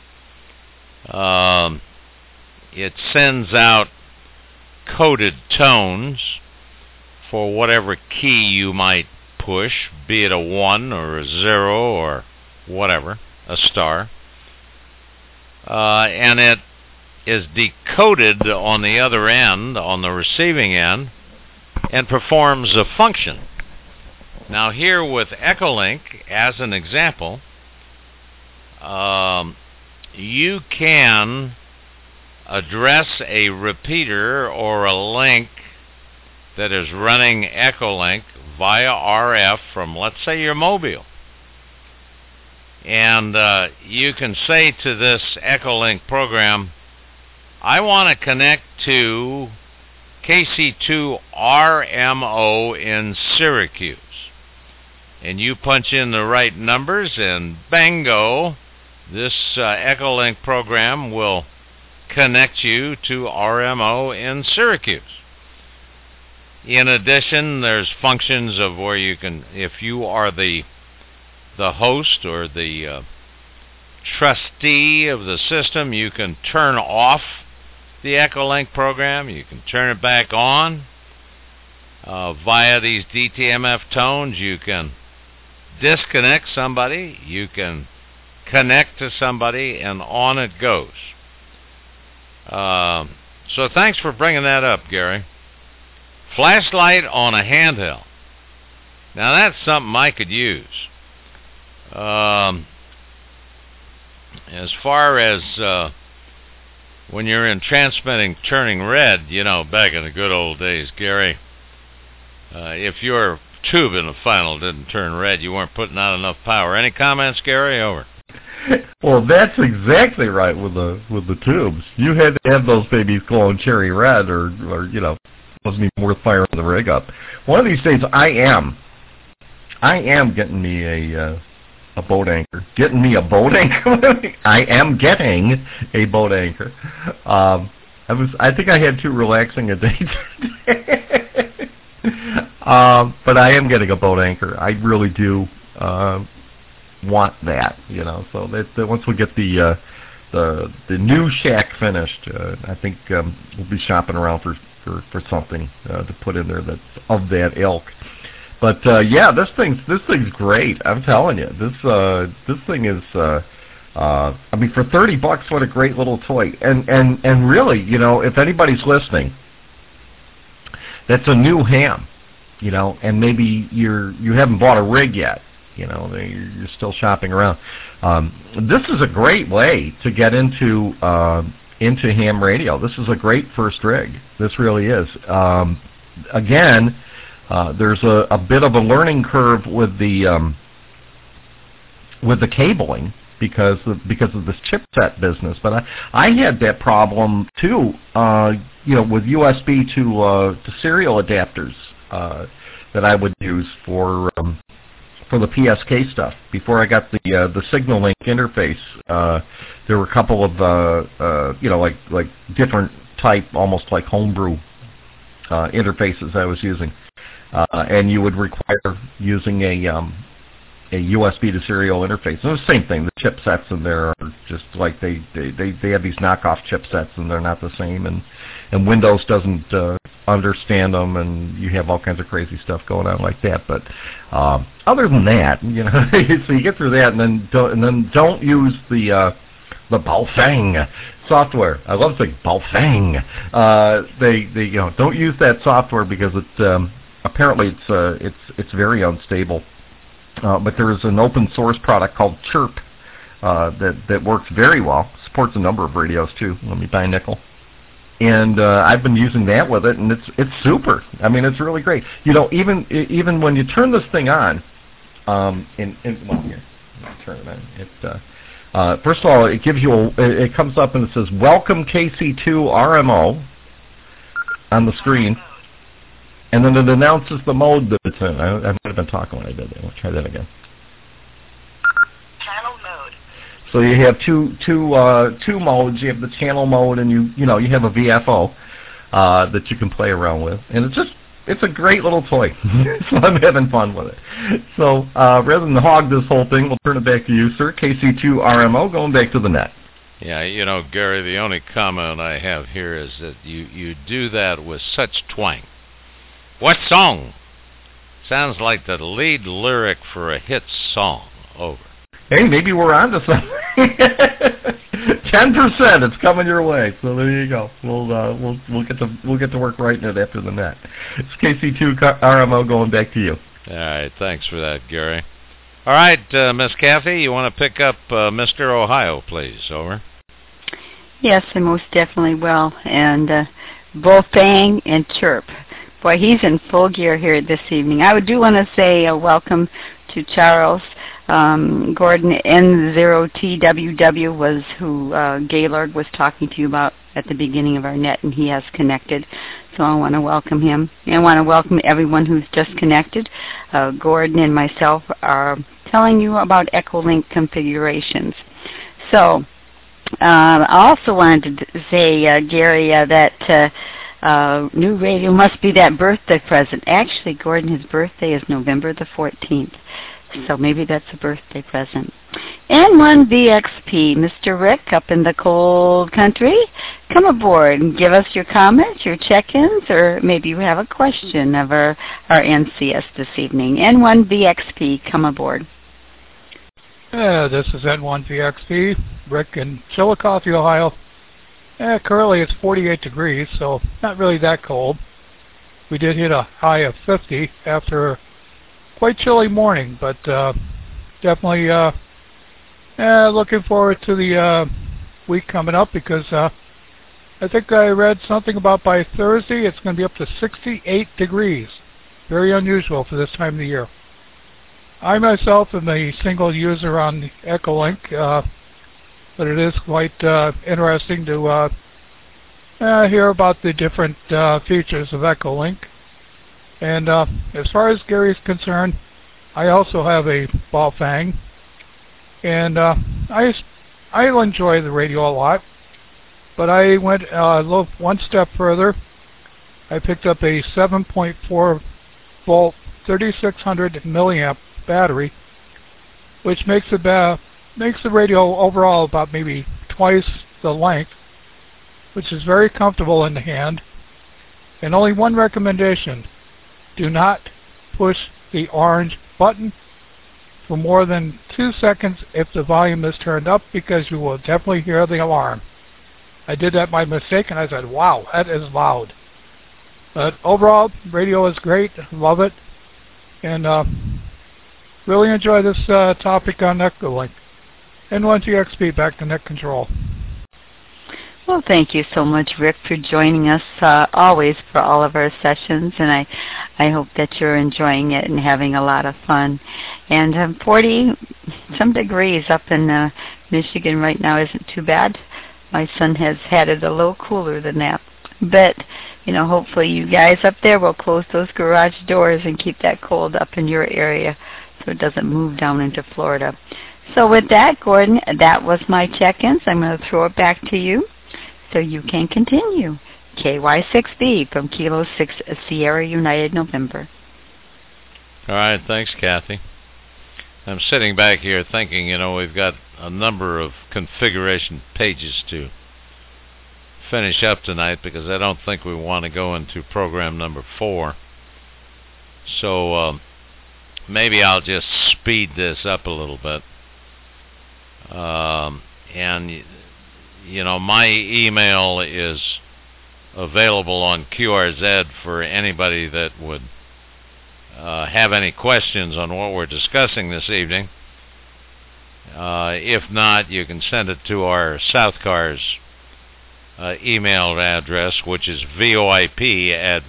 Um, it sends out coded tones for whatever key you might push, be it a one or a zero or whatever, a star. Uh, and it is decoded on the other end, on the receiving end, and performs a function. Now here with Echolink, as an example, um, you can address a repeater or a link that is running Echolink via R F from, let's say, your mobile. And uh, you can say to this Echolink program, I want to connect to K C two R M O in Syracuse. And you punch in the right numbers, and bango, this uh, Echolink program will connect you to R M O in Syracuse. In addition, there's functions of where you can, if you are the the host or the uh, trustee of the system, you can turn off the Echolink program. You can turn it back on uh, via these D T M F tones. You can disconnect somebody, you can connect to somebody, and on it goes. Uh, so thanks for bringing that up, Gary. Flashlight on a handheld. Now that's something I could use. Um, as far as uh, when you're in transmitting turning red, you know, back in the good old days, Gary, uh, if your tube in the final didn't turn red, you weren't putting out enough power. Any comments, Gary? Over. Well, that's exactly right with the with the tubes. You had to have those babies glowing cherry red, or or you know, wasn't even worth firing the rig up. One of these days, I am, I am getting me a uh, a boat anchor. Getting me a boat anchor. I am getting a boat anchor. Um, I was. I think I had too relaxing a day today. um, but I am getting a boat anchor. I really do. Uh, want that, you know, so that, that once we get the uh, the the new shack finished, uh, I think um, we'll be shopping around for for, for something uh, to put in there that's of that ilk. But uh, yeah, this thing's this thing's great. I'm telling you, this uh, this thing is. Uh, uh, I mean, for thirty bucks, what a great little toy. And and and really, you know, if anybody's listening, that's a new ham, you know, and maybe you're you haven't bought a rig yet. You know, you're still shopping around. Um, this is a great way to get into uh, into ham radio. This is a great first rig. This really is. Um, again, uh, there's a, a bit of a learning curve with the um, with the cabling because of, because of this chipset business. But I, I had that problem too. Uh, you know, with U S B to uh, to serial adapters uh, that I would use for. Um, For the P S K stuff, before I got the uh, the Signal Link interface, uh, there were a couple of uh, uh, you know like like different type, almost like homebrew uh, interfaces I was using, uh, and you would require using a um, a U S B to serial interface. And it's the same thing. The chipsets in there are just like they they, they, they have these knockoff chipsets, and they're not the same. And and Windows doesn't uh, understand them, and you have all kinds of crazy stuff going on like that. But um, other than that, you know, so you get through that, and then don't, and then don't use the uh, the Baofeng software. I love saying Baofeng. Uh, they they you know don't use that software because it um, apparently it's uh, it's it's very unstable. Uh, but there is an open source product called Chirp uh, that that works very well. Supports a number of radios too. Let me buy a nickel. And uh, I've been using that with it, and it's it's super. I mean, it's really great. You know, even even when you turn this thing on, um, in, in well, here, let me turn it on. It, uh, uh, first of all, it gives you a, it comes up and it says, welcome K C two R M O on the screen. And then it announces the mode that it's in. I, I might have been talking when I did that. Let's try that again. Channel mode. So you have two two uh, two modes. You have the channel mode, and you you know you have a V F O uh, that you can play around with, and it's just it's a great little toy. So I'm having fun with it. So uh, rather than hog this whole thing, we'll turn it back to you, sir. K C two R M O, going back to the net. Yeah, you know, Gary, the only comment I have here is that you you do that with such twang. What song? Sounds like the lead lyric for a hit song. Over. Hey, maybe we're on to something. Ten percent, it's coming your way. So there you go. We'll uh, we'll we'll get to we'll get to work writing it after the net. It's K C two R M O going back to you. All right, thanks for that, Gary. All right, uh, Miss Kathy, you want to pick up uh, Mister Ohio, please? Over. Yes, I most definitely will. And uh, both Bang and Chirp. Boy, he's in full gear here this evening. I would do want to say a welcome to Charles. Um, Gordon N zero T W W was who uh, Gaylord was talking to you about at the beginning of our net, and he has connected. So I want to welcome him. And I want to welcome everyone who's just connected. Uh, Gordon and myself are telling you about Echolink configurations. So uh, I also wanted to say, uh, Gary, uh, that uh, Uh, new radio must be that birthday present. Actually, Gordon, his birthday is November the fourteenth, so maybe that's a birthday present. N one V X P, Mister Rick up in the cold country, come aboard and give us your comments, your check-ins, or maybe you have a question of our, our N C S this evening. N one V X P, come aboard. Uh, this is N one V X P, Rick in Chillicothe, Ohio. Eh, currently it's forty-eight degrees, so not really that cold. We did hit a high of fifty after a quite chilly morning, but uh, definitely uh, eh, looking forward to the uh, week coming up because uh, I think I read something about by Thursday it's going to be up to sixty-eight degrees. Very unusual for this time of the year. I myself am a single user on the Echolink. Uh, But it is quite uh, interesting to uh, uh, hear about the different uh, features of Echolink. And uh, as far as Gary's concerned, I also have a Baofeng, and uh, I I enjoy the radio a lot. But I went uh, a little one step further. I picked up a seven point four volt, thirty-six hundred milliamp battery, which makes it about makes the radio overall about maybe twice the length, which is very comfortable in the hand. And only one recommendation: do not push the orange button for more than two seconds if the volume is turned up, because you will definitely hear the alarm. I did that by mistake and I said, wow, that is loud. But overall, radio is great, love it, and uh, really enjoy this uh, topic on Echolink. N one T X P, back to net control. Well, thank you so much, Rick, for joining us uh, always for all of our sessions, and I, I hope that you're enjoying it and having a lot of fun. And um, forty some degrees up in uh, Michigan right now isn't too bad. My son has had it a little cooler than that. But, you know, hopefully you guys up there will close those garage doors and keep that cold up in your area so it doesn't move down into Florida. So with that, Gordon, that was my check-ins. I'm going to throw it back to you so you can continue. K Y six B from Kilo six Sierra United November. All right, thanks, Kathy. I'm sitting back here thinking, you know, we've got a number of configuration pages to finish up tonight because I don't think we want to go into program number four. So um, maybe I'll just speed this up a little bit. Um, and, you know, my email is available on Q R Z for anybody that would uh, have any questions on what we're discussing this evening. Uh, if not, you can send it to our Southcars uh, email address, which is voip at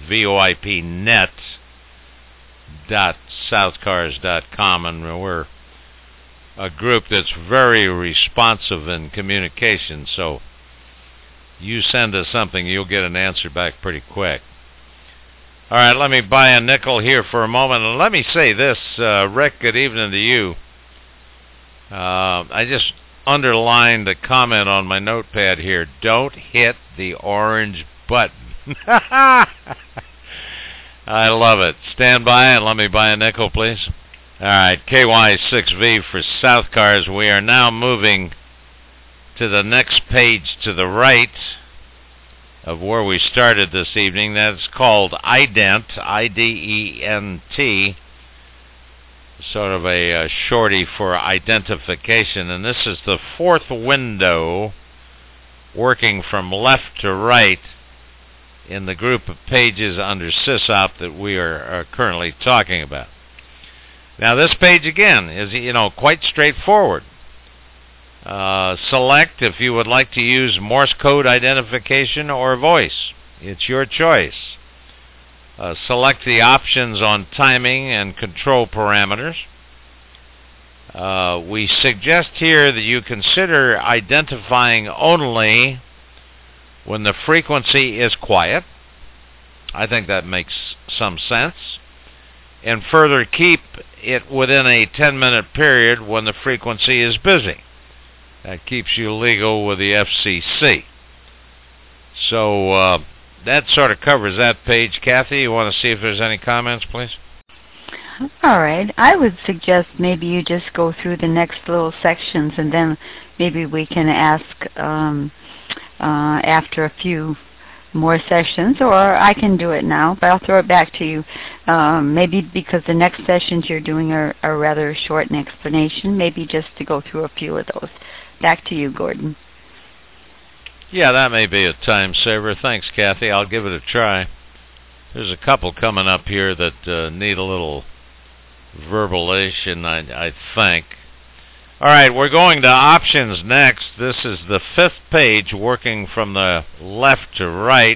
voipnet dot southcars dot com, and we're a group that's very responsive in communication, so you send us something, you'll get an answer back pretty quick. All right, let me buy a nickel here for a moment, and let me say this, uh, Rick, good evening to you. Uh, I just underlined a comment on my notepad here. Don't hit the orange button. I love it. Stand by and let me buy a nickel, please. All right, K Y six V for South Cars. We are now moving to the next page to the right of where we started this evening. That's called ident, I D E N T, sort of a uh, shorty for identification. And this is the fourth window working from left to right in the group of pages under SysOp that we are, are currently talking about. Now this page again is, you know, quite straightforward. Uh, select if you would like to use Morse code identification or voice. It's your choice. Uh, select the options on timing and control parameters. Uh, we suggest here that you consider identifying only when the frequency is quiet. I think that makes some sense. And further, keep it within a ten minute period when the frequency is busy. That keeps you legal with the F C C. So uh, that sort of covers that page. Kathy, you want to see if there's any comments, please? All right. I would suggest maybe you just go through the next little sections, and then maybe we can ask um, uh, after a few more sessions, or I can do it now, but I'll throw it back to you. Um, maybe because the next sessions you're doing are, are rather short in explanation, maybe just to go through a few of those. Back to you, Gordon. Yeah, that may be a time saver. Thanks, Kathy. I'll give it a try. There's a couple coming up here that uh, need a little verbalization, I, I think. All right, we're going to options next. This is the fifth page working from the left to right.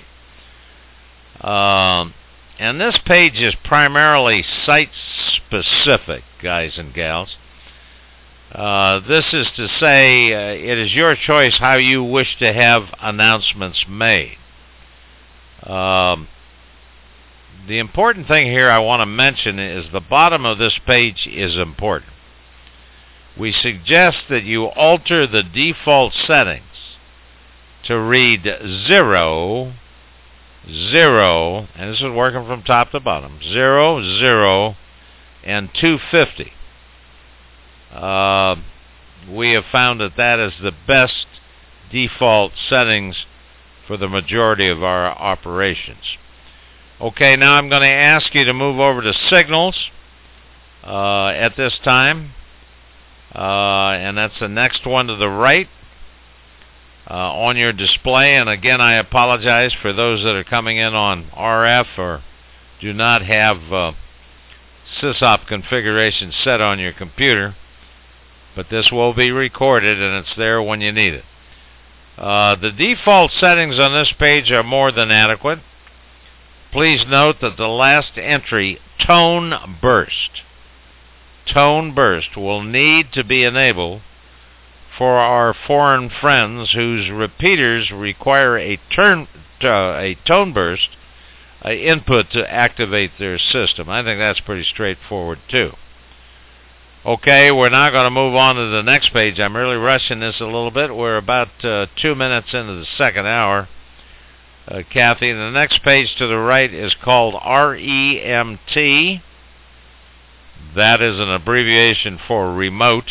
Um, and this page is primarily site-specific, guys and gals. Uh, this is to say uh, it is your choice how you wish to have announcements made. Um, the important thing here I want to mention is the bottom of this page is important. We suggest that you alter the default settings to read zero, zero, and this is working from top to bottom, zero, zero, and two fifty. Uh, we have found that that is the best default settings for the majority of our operations. Okay, now I'm going to ask you to move over to signals uh, at this time. Uh, and that's the next one to the right uh, on your display. And again, I apologize for those that are coming in on R F or do not have uh, SysOp configuration set on your computer. But this will be recorded and it's there when you need it. Uh, the default settings on this page are more than adequate. Please note that the last entry, tone burst, tone burst will need to be enabled for our foreign friends whose repeaters require a, turn, uh, a tone burst uh, input to activate their system. I think that's pretty straightforward too. Okay, we're now going to move on to the next page. I'm really rushing this a little bit. We're about uh, two minutes into the second hour. Uh, Kathy, the next page to the right is called R E M T. That is an abbreviation for remote.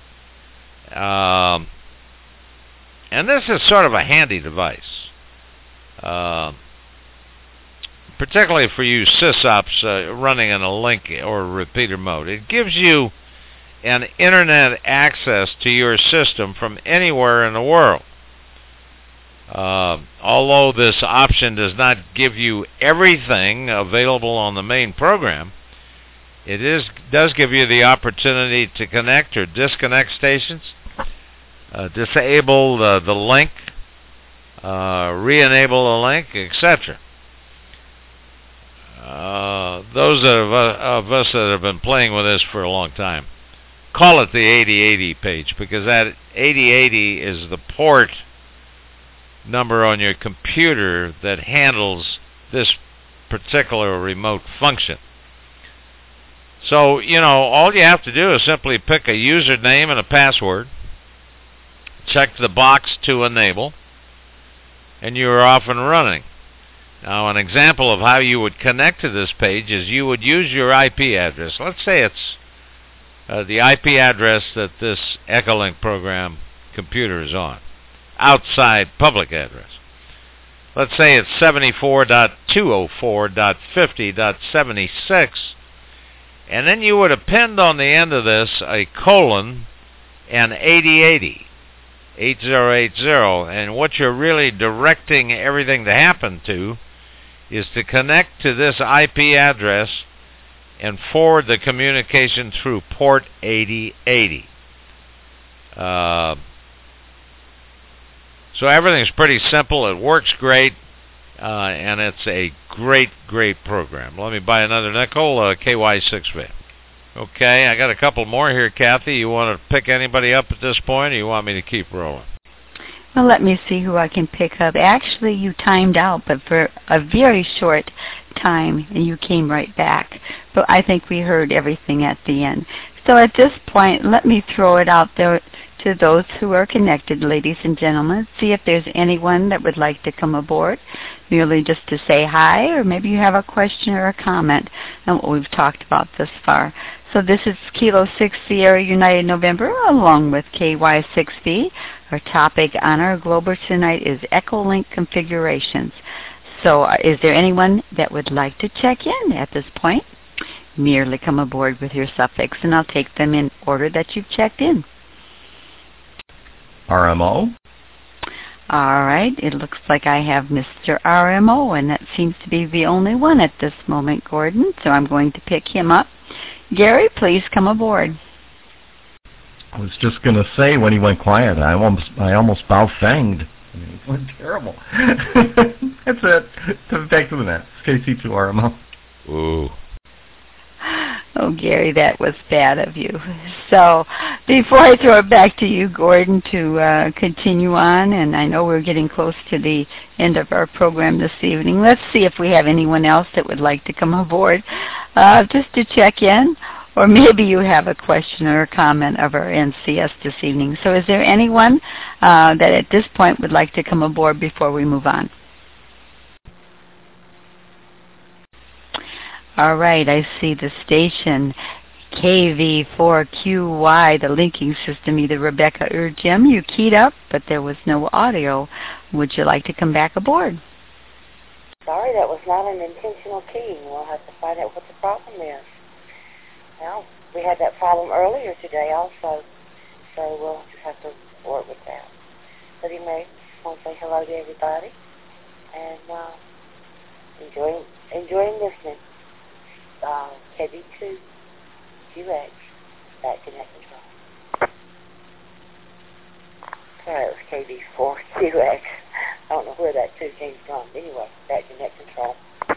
Um, and this is sort of a handy device. Uh, particularly for you SysOps uh, running in a link or repeater mode. It gives you an internet access to your system from anywhere in the world. Uh, although this option does not give you everything available on the main program, it is does give you the opportunity to connect or disconnect stations, uh, disable the, the link, uh, re-enable the link, et cetera. Uh, those of, uh, of us that have been playing with this for a long time call it the eighty eighty page, because that eighty eighty is the port number on your computer that handles this particular remote function. So, you know, all you have to do is simply pick a username and a password, check the box to enable, and you're off and running. Now, an example of how you would connect to this page is you would use your I P address. Let's say it's uh, the I P address that this Echolink program computer is on, outside public address. Let's say it's seventy-four dot two oh four dot fifty dot seventy-six, and then you would append on the end of this a colon and eighty eighty, eighty eighty, and what you're really directing everything to happen to is to connect to this I P address and forward the communication through port eighty eighty. Uh, so everything's pretty simple. It works great, uh, and it's a great, great program. Let me buy another nickel, uh, K Y six V. Okay, I got a couple more here, Kathy. You want to pick anybody up at this point, or you want me to keep rolling? Well, let me see who I can pick up. Actually, you timed out, but for a very short time, and you came right back. But I think we heard everything at the end. So at this point, let me throw it out there to those who are connected, ladies and gentlemen. See if there's anyone that would like to come aboard, merely just to say hi, or maybe you have a question or a comment on what we've talked about thus far. So this is Kilo six Sierra United November, along with K Y six V. Our topic on our Glober tonight is Echolink configurations. So uh, is there anyone that would like to check in at this point? Merely come aboard with your suffix, and I'll take them in order that you've checked in. R M O? All right. It looks like I have Mister R M O, and that seems to be the only one at this moment, Gordon, so I'm going to pick him up. Gary, please come aboard. I was just going to say, when he went quiet, I almost, I almost bao-fanged. I mean, it went terrible. That's it. Back to the net. K C two R M O. Ooh. Oh, Gary, that was bad of you. So before I throw it back to you, Gordon, to uh, continue on, and I know we're getting close to the end of our program this evening, let's see if we have anyone else that would like to come aboard uh, just to check in, or maybe you have a question or a comment of our N C S this evening. So is there anyone uh, that at this point would like to come aboard before we move on? All right, I see the station K V four Q Y, the linking system, either Rebecca or Jim. You keyed up, but there was no audio. Would you like to come back aboard? Sorry, that was not an intentional keying. We'll have to find out what the problem is. Well, we had that problem earlier today also, so we'll just have to work with that. But anyway, just want to say hello to everybody, and uh, enjoying, enjoying listening. Uh, K V two Q X, back to net control. Sorry, it was K V four Q X. I don't know where that two came from. Anyway, back to net control.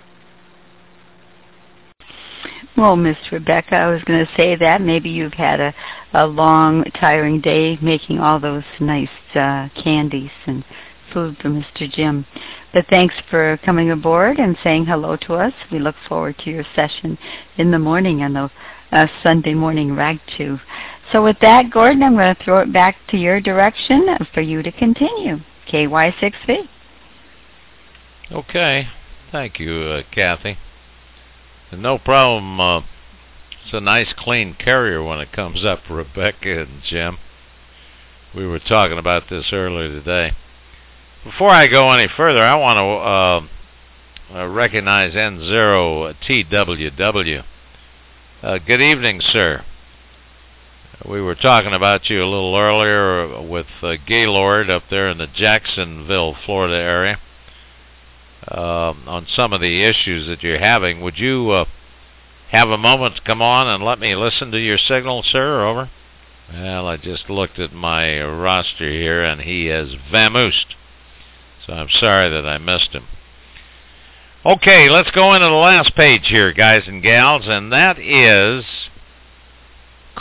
Well, Miss Rebecca, I was going to say that. Maybe you've had a, a long, tiring day making all those nice uh, candies and food for Mister Jim. But thanks for coming aboard and saying hello to us. We look forward to your session in the morning on the uh, Sunday morning rag chew. So with that, Gordon, I'm going to throw it back to your direction for you to continue. K Y six V. Okay. Thank you, uh, Kathy. No problem. Uh, it's a nice, clean carrier when it comes up, Rebecca and Jim. We were talking about this earlier today. Before I go any further, I want to uh, uh, recognize N zero T W W. Uh, good evening, sir. We were talking about you a little earlier with uh, Gaylord up there in the Jacksonville, Florida area, uh, on some of the issues that you're having. Would you uh, have a moment to come on and let me listen to your signal, sir? Over. Well, I just looked at my roster here, and he has vamoosed. So I'm sorry that I missed him. Okay, let's go into the last page here, guys and gals, and that is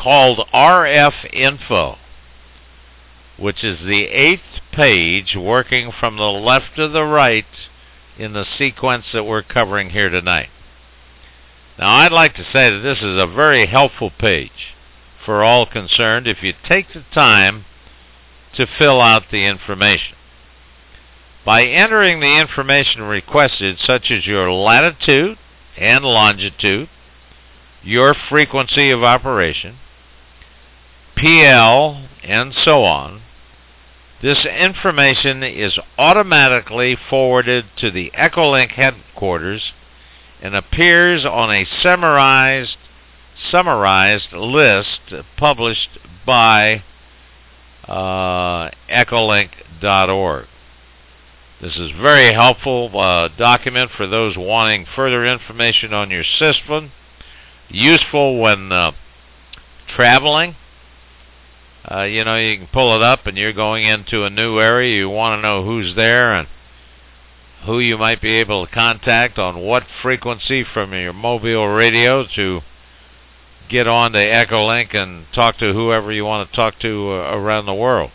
called R F Info, which is the eighth page working from the left to the right in the sequence that we're covering here tonight. Now, I'd like to say that this is a very helpful page for all concerned if you take the time to fill out the information. By entering the information requested, such as your latitude and longitude, your frequency of operation, P L, and so on, this information is automatically forwarded to the Echolink headquarters and appears on a summarized, summarized list published by uh, Echolink dot org. This is a very helpful uh, document for those wanting further information on your system. Useful when uh, traveling. Uh, you know, you can pull it up and you're going into a new area. You want to know who's there and who you might be able to contact on what frequency from your mobile radio to get on to Echolink and talk to whoever you want to talk to uh, around the world.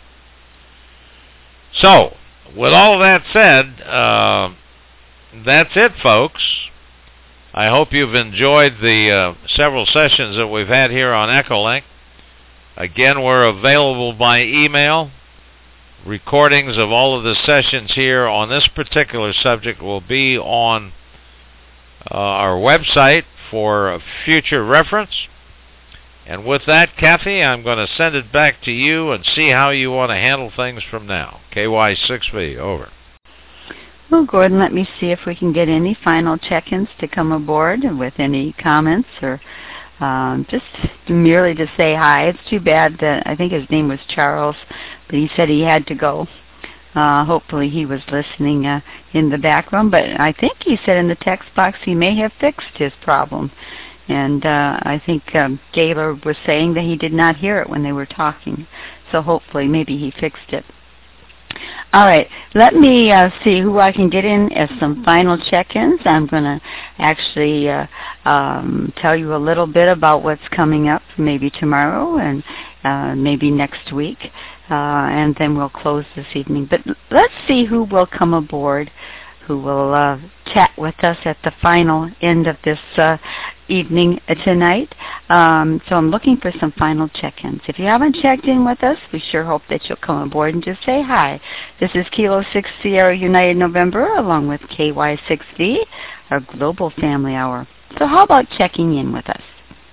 So, with all of that said, uh, that's it, folks. I hope you've enjoyed the uh, several sessions that we've had here on Echolink. Again, we're available by email. Recordings of all of the sessions here on this particular subject will be on uh, our website for future reference. And with that, Kathy, I'm going to send it back to you and see how you want to handle things from now. K Y six V, over. Well, Gordon, let me see if we can get any final check-ins to come aboard with any comments or um, just merely to say hi. It's too bad that I think his name was Charles, but he said he had to go. Uh, hopefully he was listening uh, in the background, but I think he said in the text box he may have fixed his problem. And uh, I think um, Gaylor was saying that he did not hear it when they were talking. So hopefully maybe he fixed it. All right, let me uh, see who I can get in as some final check-ins. I'm going to actually uh, um, tell you a little bit about what's coming up maybe tomorrow and uh, maybe next week. Uh, and then we'll close this evening. But let's see who will come aboard, who will uh, chat with us at the final end of this uh, evening tonight. Um, so I'm looking for some final check-ins. If you haven't checked in with us, we sure hope that you'll come aboard and just say hi. This is Kilo six Sierra United November along with K Y six V, our Global Family Hour. So how about checking in with us?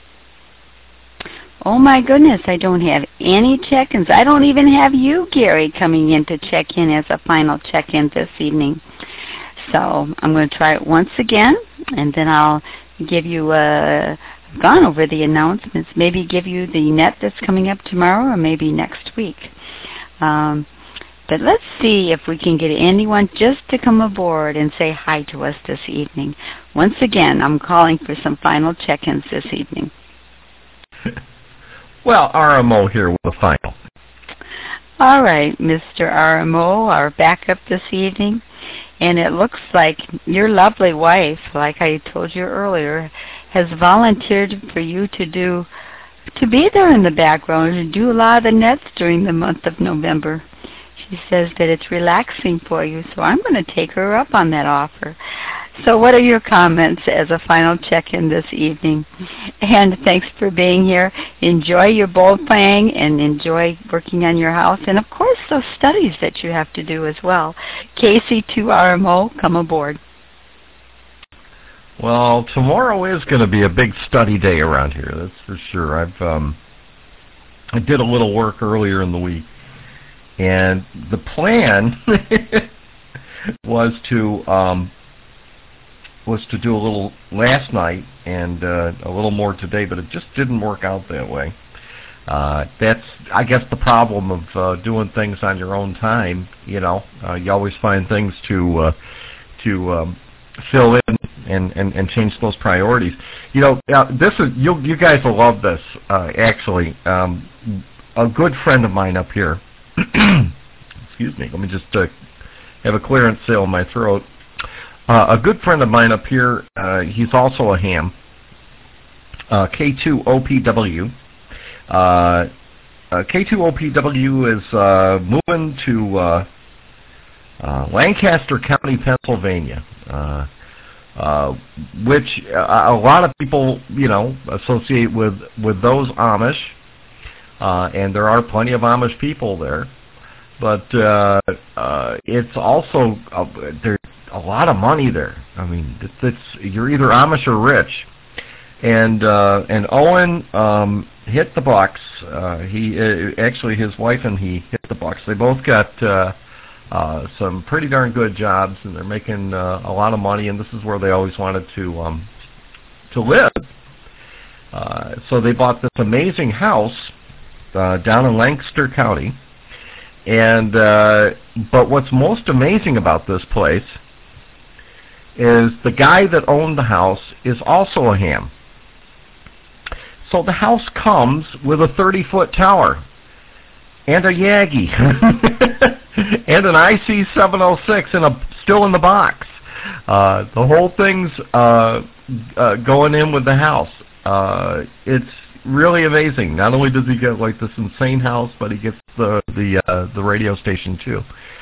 Oh my goodness, I don't have any check-ins. I don't even have you, Gary, coming in to check in as a final check-in this evening. So I'm going to try it once again, and then I'll give you a, I've gone over the announcements, maybe give you the net that's coming up tomorrow or maybe next week. Um, but let's see if we can get anyone just to come aboard and say hi to us this evening. Once again, I'm calling for some final check-ins this evening. Well, R M O here with the final. All right, Mister R M O, our backup this evening. And it looks like your lovely wife, like I told you earlier, has volunteered for you to do, to be there in the background and do a lot of the nets during the month of November. She says that it's relaxing for you, so I'm going to take her up on that offer. So what are your comments as a final check-in this evening? And thanks for being here. Enjoy your bowl playing and enjoy working on your house. And, of course, those studies that you have to do as well. K C two R M O, come aboard. Well, tomorrow is going to be a big study day around here, that's for sure. I've um, I did a little work earlier in the week. And the plan was to... Um, was to do a little last night and uh, a little more today, but it just didn't work out that way. Uh, that's, I guess, the problem of uh, doing things on your own time. You know, uh, you always find things to uh, to um, fill in and, and, and change those priorities. You know, uh, this is you. You guys will love this. Uh, actually, um, a good friend of mine up here. Excuse me. Let me just uh, have a clearance sale in my throat. Uh, a good friend of mine up here, uh, he's also a ham, uh, K two O P W, Uh, uh, K two O P W is uh, moving to uh, uh, Lancaster County, Pennsylvania, uh, uh, which uh, a lot of people, you know, associate with, with those Amish, uh, and there are plenty of Amish people there. But uh, uh, it's also uh, there's a lot of money there. I mean, it's, it's you're either Amish or rich. And uh, and Owen um, hit the bucks. Uh, he uh, actually his wife and he hit the bucks. They both got uh, uh, some pretty darn good jobs, and they're making uh, a lot of money. And this is where they always wanted to um, to live. Uh, so they bought this amazing house uh, down in Lancaster County. And uh, but what's most amazing about this place is the guy that owned the house is also a ham. So the house comes with a thirty-foot tower and a Yagi and an I C seven oh six in a, still in the box. Uh, the whole thing's uh, uh, going in with the house. Uh, it's really amazing. Not only does he get like this insane house, but he gets the the uh, the radio station too.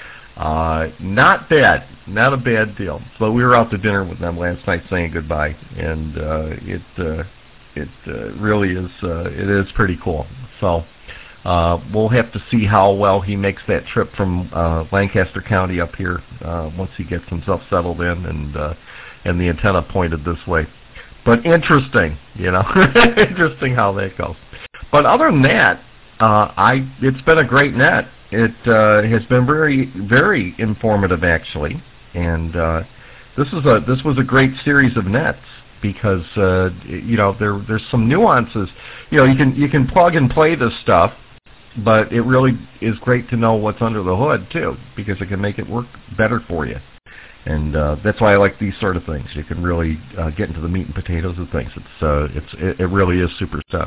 Uh, not bad, not a bad deal. So we were out to dinner with them last night, saying goodbye, and uh, it uh, it uh, really is uh, it is pretty cool. So uh, we'll have to see how well he makes that trip from uh, Lancaster County up here uh, once he gets himself settled in and uh, and the antenna pointed this way. But interesting, you know, interesting how that goes. But other than that, uh, I it's been a great net. It uh, has been very, very informative, actually. And uh, this is a this was a great series of nets because uh, you know there there's some nuances. You know, you can you can plug and play this stuff, but it really is great to know what's under the hood too, because it can make it work better for you. And uh, that's why I like these sort of things. You can really uh, get into the meat and potatoes of things. It's uh, it's it, it really is super stuff.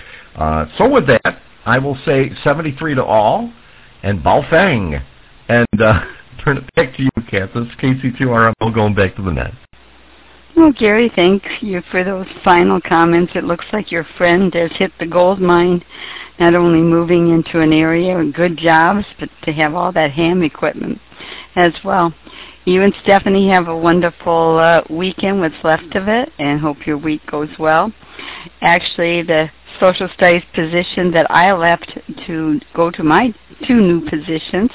Uh, so with that, I will say seventy-three to all, and Baofeng, and uh, turn it back to you, Kat. This is K C two R M L going back to the net. Well, Gary, thank you for those final comments. It looks like your friend has hit the gold mine, not only moving into an area with good jobs, but to have all that ham equipment as well. You and Stephanie have a wonderful uh, weekend, what's left of it, and hope your week goes well. Actually, the social studies position that I left to go to my two new positions,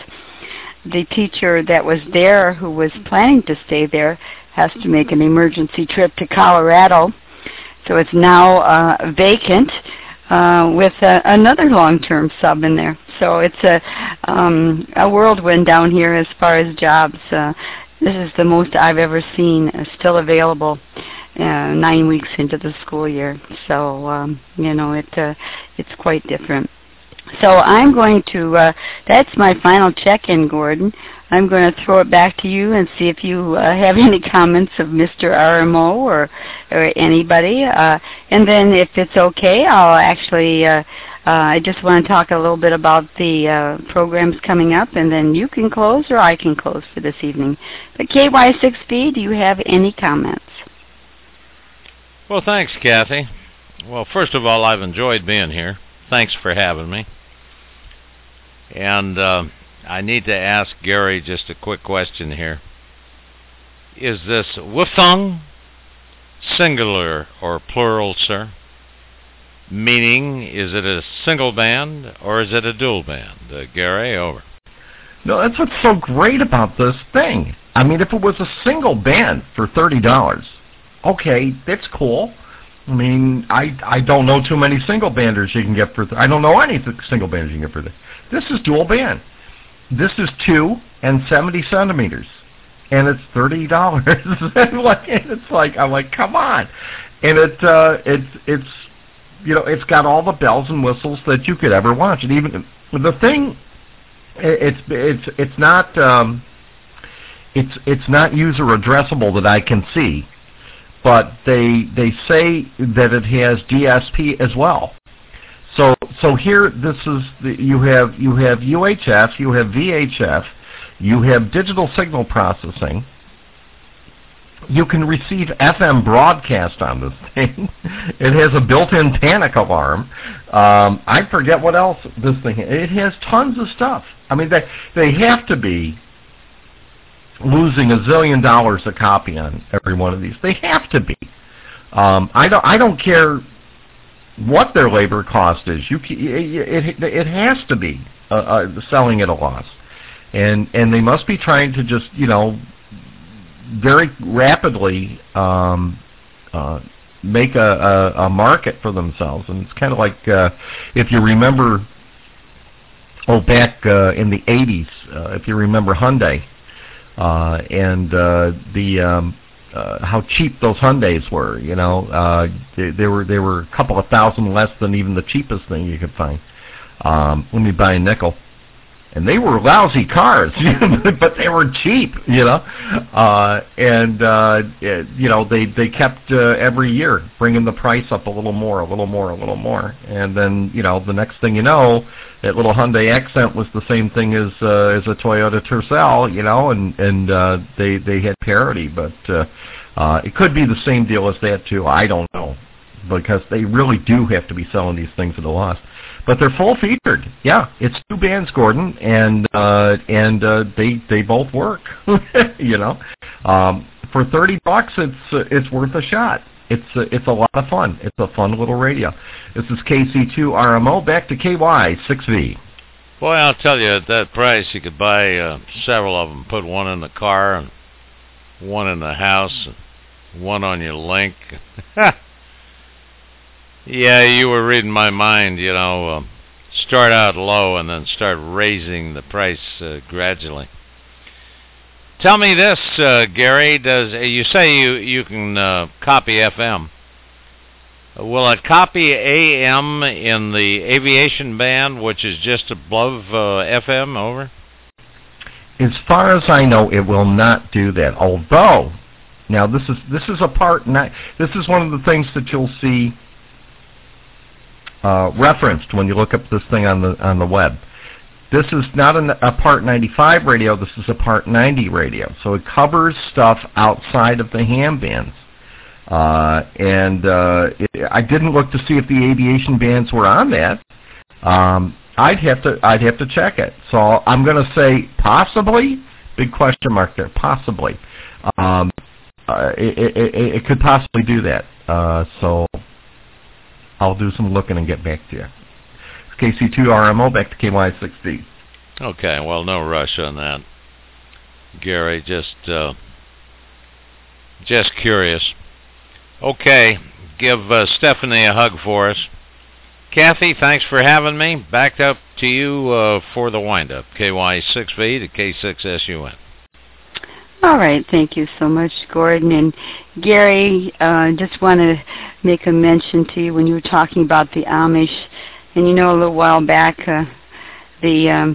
the teacher that was there who was planning to stay there has to make an emergency trip to Colorado. So it's now uh, vacant uh, with uh, another long-term sub in there. So it's a, um, a whirlwind down here as far as jobs. Uh, this is the most I've ever seen uh, still available uh, nine weeks into the school year. So, um, you know, it uh, it's quite different. So I'm going to, uh, that's my final check-in, Gordon. I'm going to throw it back to you and see if you uh, have any comments of Mister R M O or, or anybody. Uh, and then if it's okay, I'll actually, uh, uh, I just want to talk a little bit about the uh, programs coming up, and then you can close or I can close for this evening. But K Y six B, do you have any comments? Well, thanks, Kathy. Well, first of all, I've enjoyed being here. Thanks for having me. And uh, I need to ask Gary just a quick question here. Is this Wufeng singular or plural, sir? Meaning, is it a single band or is it a dual band? Uh, Gary, over. No, that's what's so great about this thing. I mean, if it was a single band for thirty dollars, okay, that's cool. I mean, I I don't know too many single banders you can get for. Th- I don't know any th- single banders you can get for this. This is dual band. This is two and seventy centimeters, and it's thirty dollars. and like, it's like I'm like, come on, and it uh, it's it's you know it's got all the bells and whistles that you could ever want. And even the thing, it's it's it's not um, it's it's not user addressable that I can see. But they they say that it has D S P as well. So so here this is the, you have you have U H F, you have V H F, you have digital signal processing, You can receive F M broadcast on this thing. It has a built-in panic alarm. Um, I forget what else this thing has. It has tons of stuff. I mean, they they have to be losing a zillion dollars a copy on every one of these. They have to be. Um, I don't I don't care what their labor cost is. You it it, it has to be uh, uh, selling at a loss, and and they must be trying to just you know. very rapidly um, uh, make a, a, a market for themselves. And it's kind of like, uh, if you remember, oh, back uh, in the eighties, uh, if you remember Hyundai, uh, and uh, the um, uh, how cheap those Hyundais were, you know, uh, they, they were they were a couple of thousand less than even the cheapest thing you could find. Um, let me buy a nickel. And they were lousy cars, but they were cheap, you know. Uh, and uh, it, you know, they they kept uh, every year bringing the price up a little more, a little more, a little more. And then, you know, the next thing you know, that little Hyundai Accent was the same thing as uh, as a Toyota Tercel, you know, and and uh, they they had parity, but uh, uh, it could be the same deal as that too. I don't know, because they really do have to be selling these things at a loss. But they're full featured. Yeah, it's two bands, Gordon, and uh, and uh, they they both work. you know, um, for thirty bucks, it's uh, it's worth a shot. It's uh, it's a lot of fun. It's a fun little radio. This is K C two R M O. Back to K Y six V. Boy, I'll tell you, at that price, you could buy uh, several of them. Put one in the car, and one in the house, and one on your Link. Yeah, you were reading my mind, you know, uh, start out low and then start raising the price uh, gradually. Tell me this, uh, Gary, does uh, you say you, you can uh, copy F M. Will it copy A M in the aviation band, which is just above uh, F M, over? As far as I know, it will not do that, although, now this is, this is a part, not, this is one of the things that you'll see Uh, referenced when you look up this thing on the on the web. This is not an, a Part ninety-five radio. This is a Part ninety radio. So it covers stuff outside of the ham bands. Uh, and uh, it, I didn't look to see if the aviation bands were on that. Um, I'd have to I'd have to check it. So I'm going to say possibly. Big question mark there. Possibly. Um, uh, it, it, it, it could possibly do that. Uh, so. I'll do some looking and get back to you. It's K C two R M O, back to K Y six D. Okay, well, no rush on that, Gary. Just, uh, just curious. Okay, give uh, Stephanie a hug for us. Kathy, thanks for having me. Back up to you uh, for the windup. K Y six V to K six S U N. All right, thank you so much, Gordon. And Gary, uh, just want to make a mention to you when you were talking about the Amish. And you know, a little while back, uh, the um,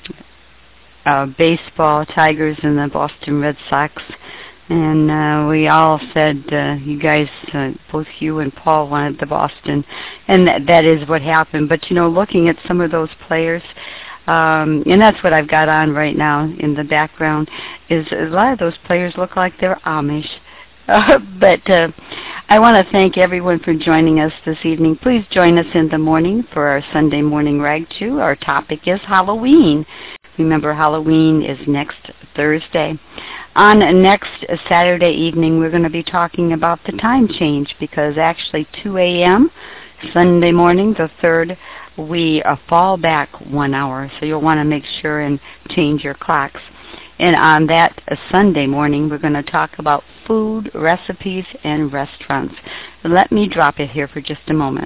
uh, baseball Tigers and the Boston Red Sox, and uh, we all said, uh, you guys, uh, both you and Paul wanted the Boston, and that, that is what happened. But, you know, looking at some of those players, Um, and that's what I've got on right now in the background, is a lot of those players look like they're Amish. Uh, but uh, I want to thank everyone for joining us this evening. Please join us in the morning for our Sunday morning rag chew. Our topic is Halloween. Remember, Halloween is next Thursday. On next Saturday evening, we're going to be talking about the time change, because actually two a.m. Sunday morning, the third, we uh, fall back one hour, so you'll want to make sure and change your clocks. And on that uh, Sunday morning, we're going to talk about food, recipes, and restaurants. Let me drop it here for just a moment.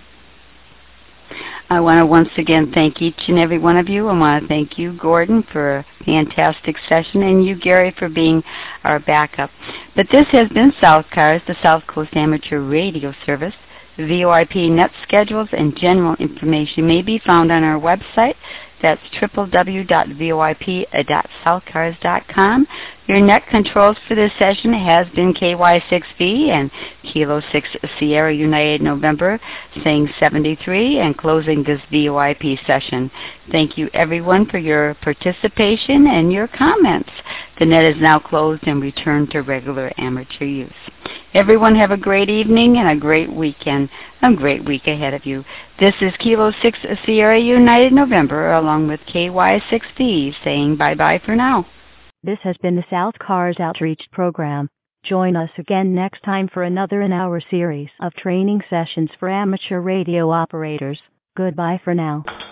I want to once again thank each and every one of you. I want to thank you, Gordon, for a fantastic session, and you, Gary, for being our backup. But this has been South Cars, the South Coast Amateur Radio Service. V O I P net schedules and general information may be found on our website. That's w w w dot v o i p dot south cars dot com. Your net controls for this session has been K Y six B and Kilo six Sierra United November, saying seventy-three and closing this V O I P session. Thank you everyone for your participation and your comments. The net is now closed and returned to regular amateur use. Everyone have a great evening and a great weekend, a great week ahead of you. This is Kilo six Sierra United November along with K Y six B saying bye-bye for now. This has been the South Cars Outreach Program. Join us again next time for another in-hour series of training sessions for amateur radio operators. Goodbye for now.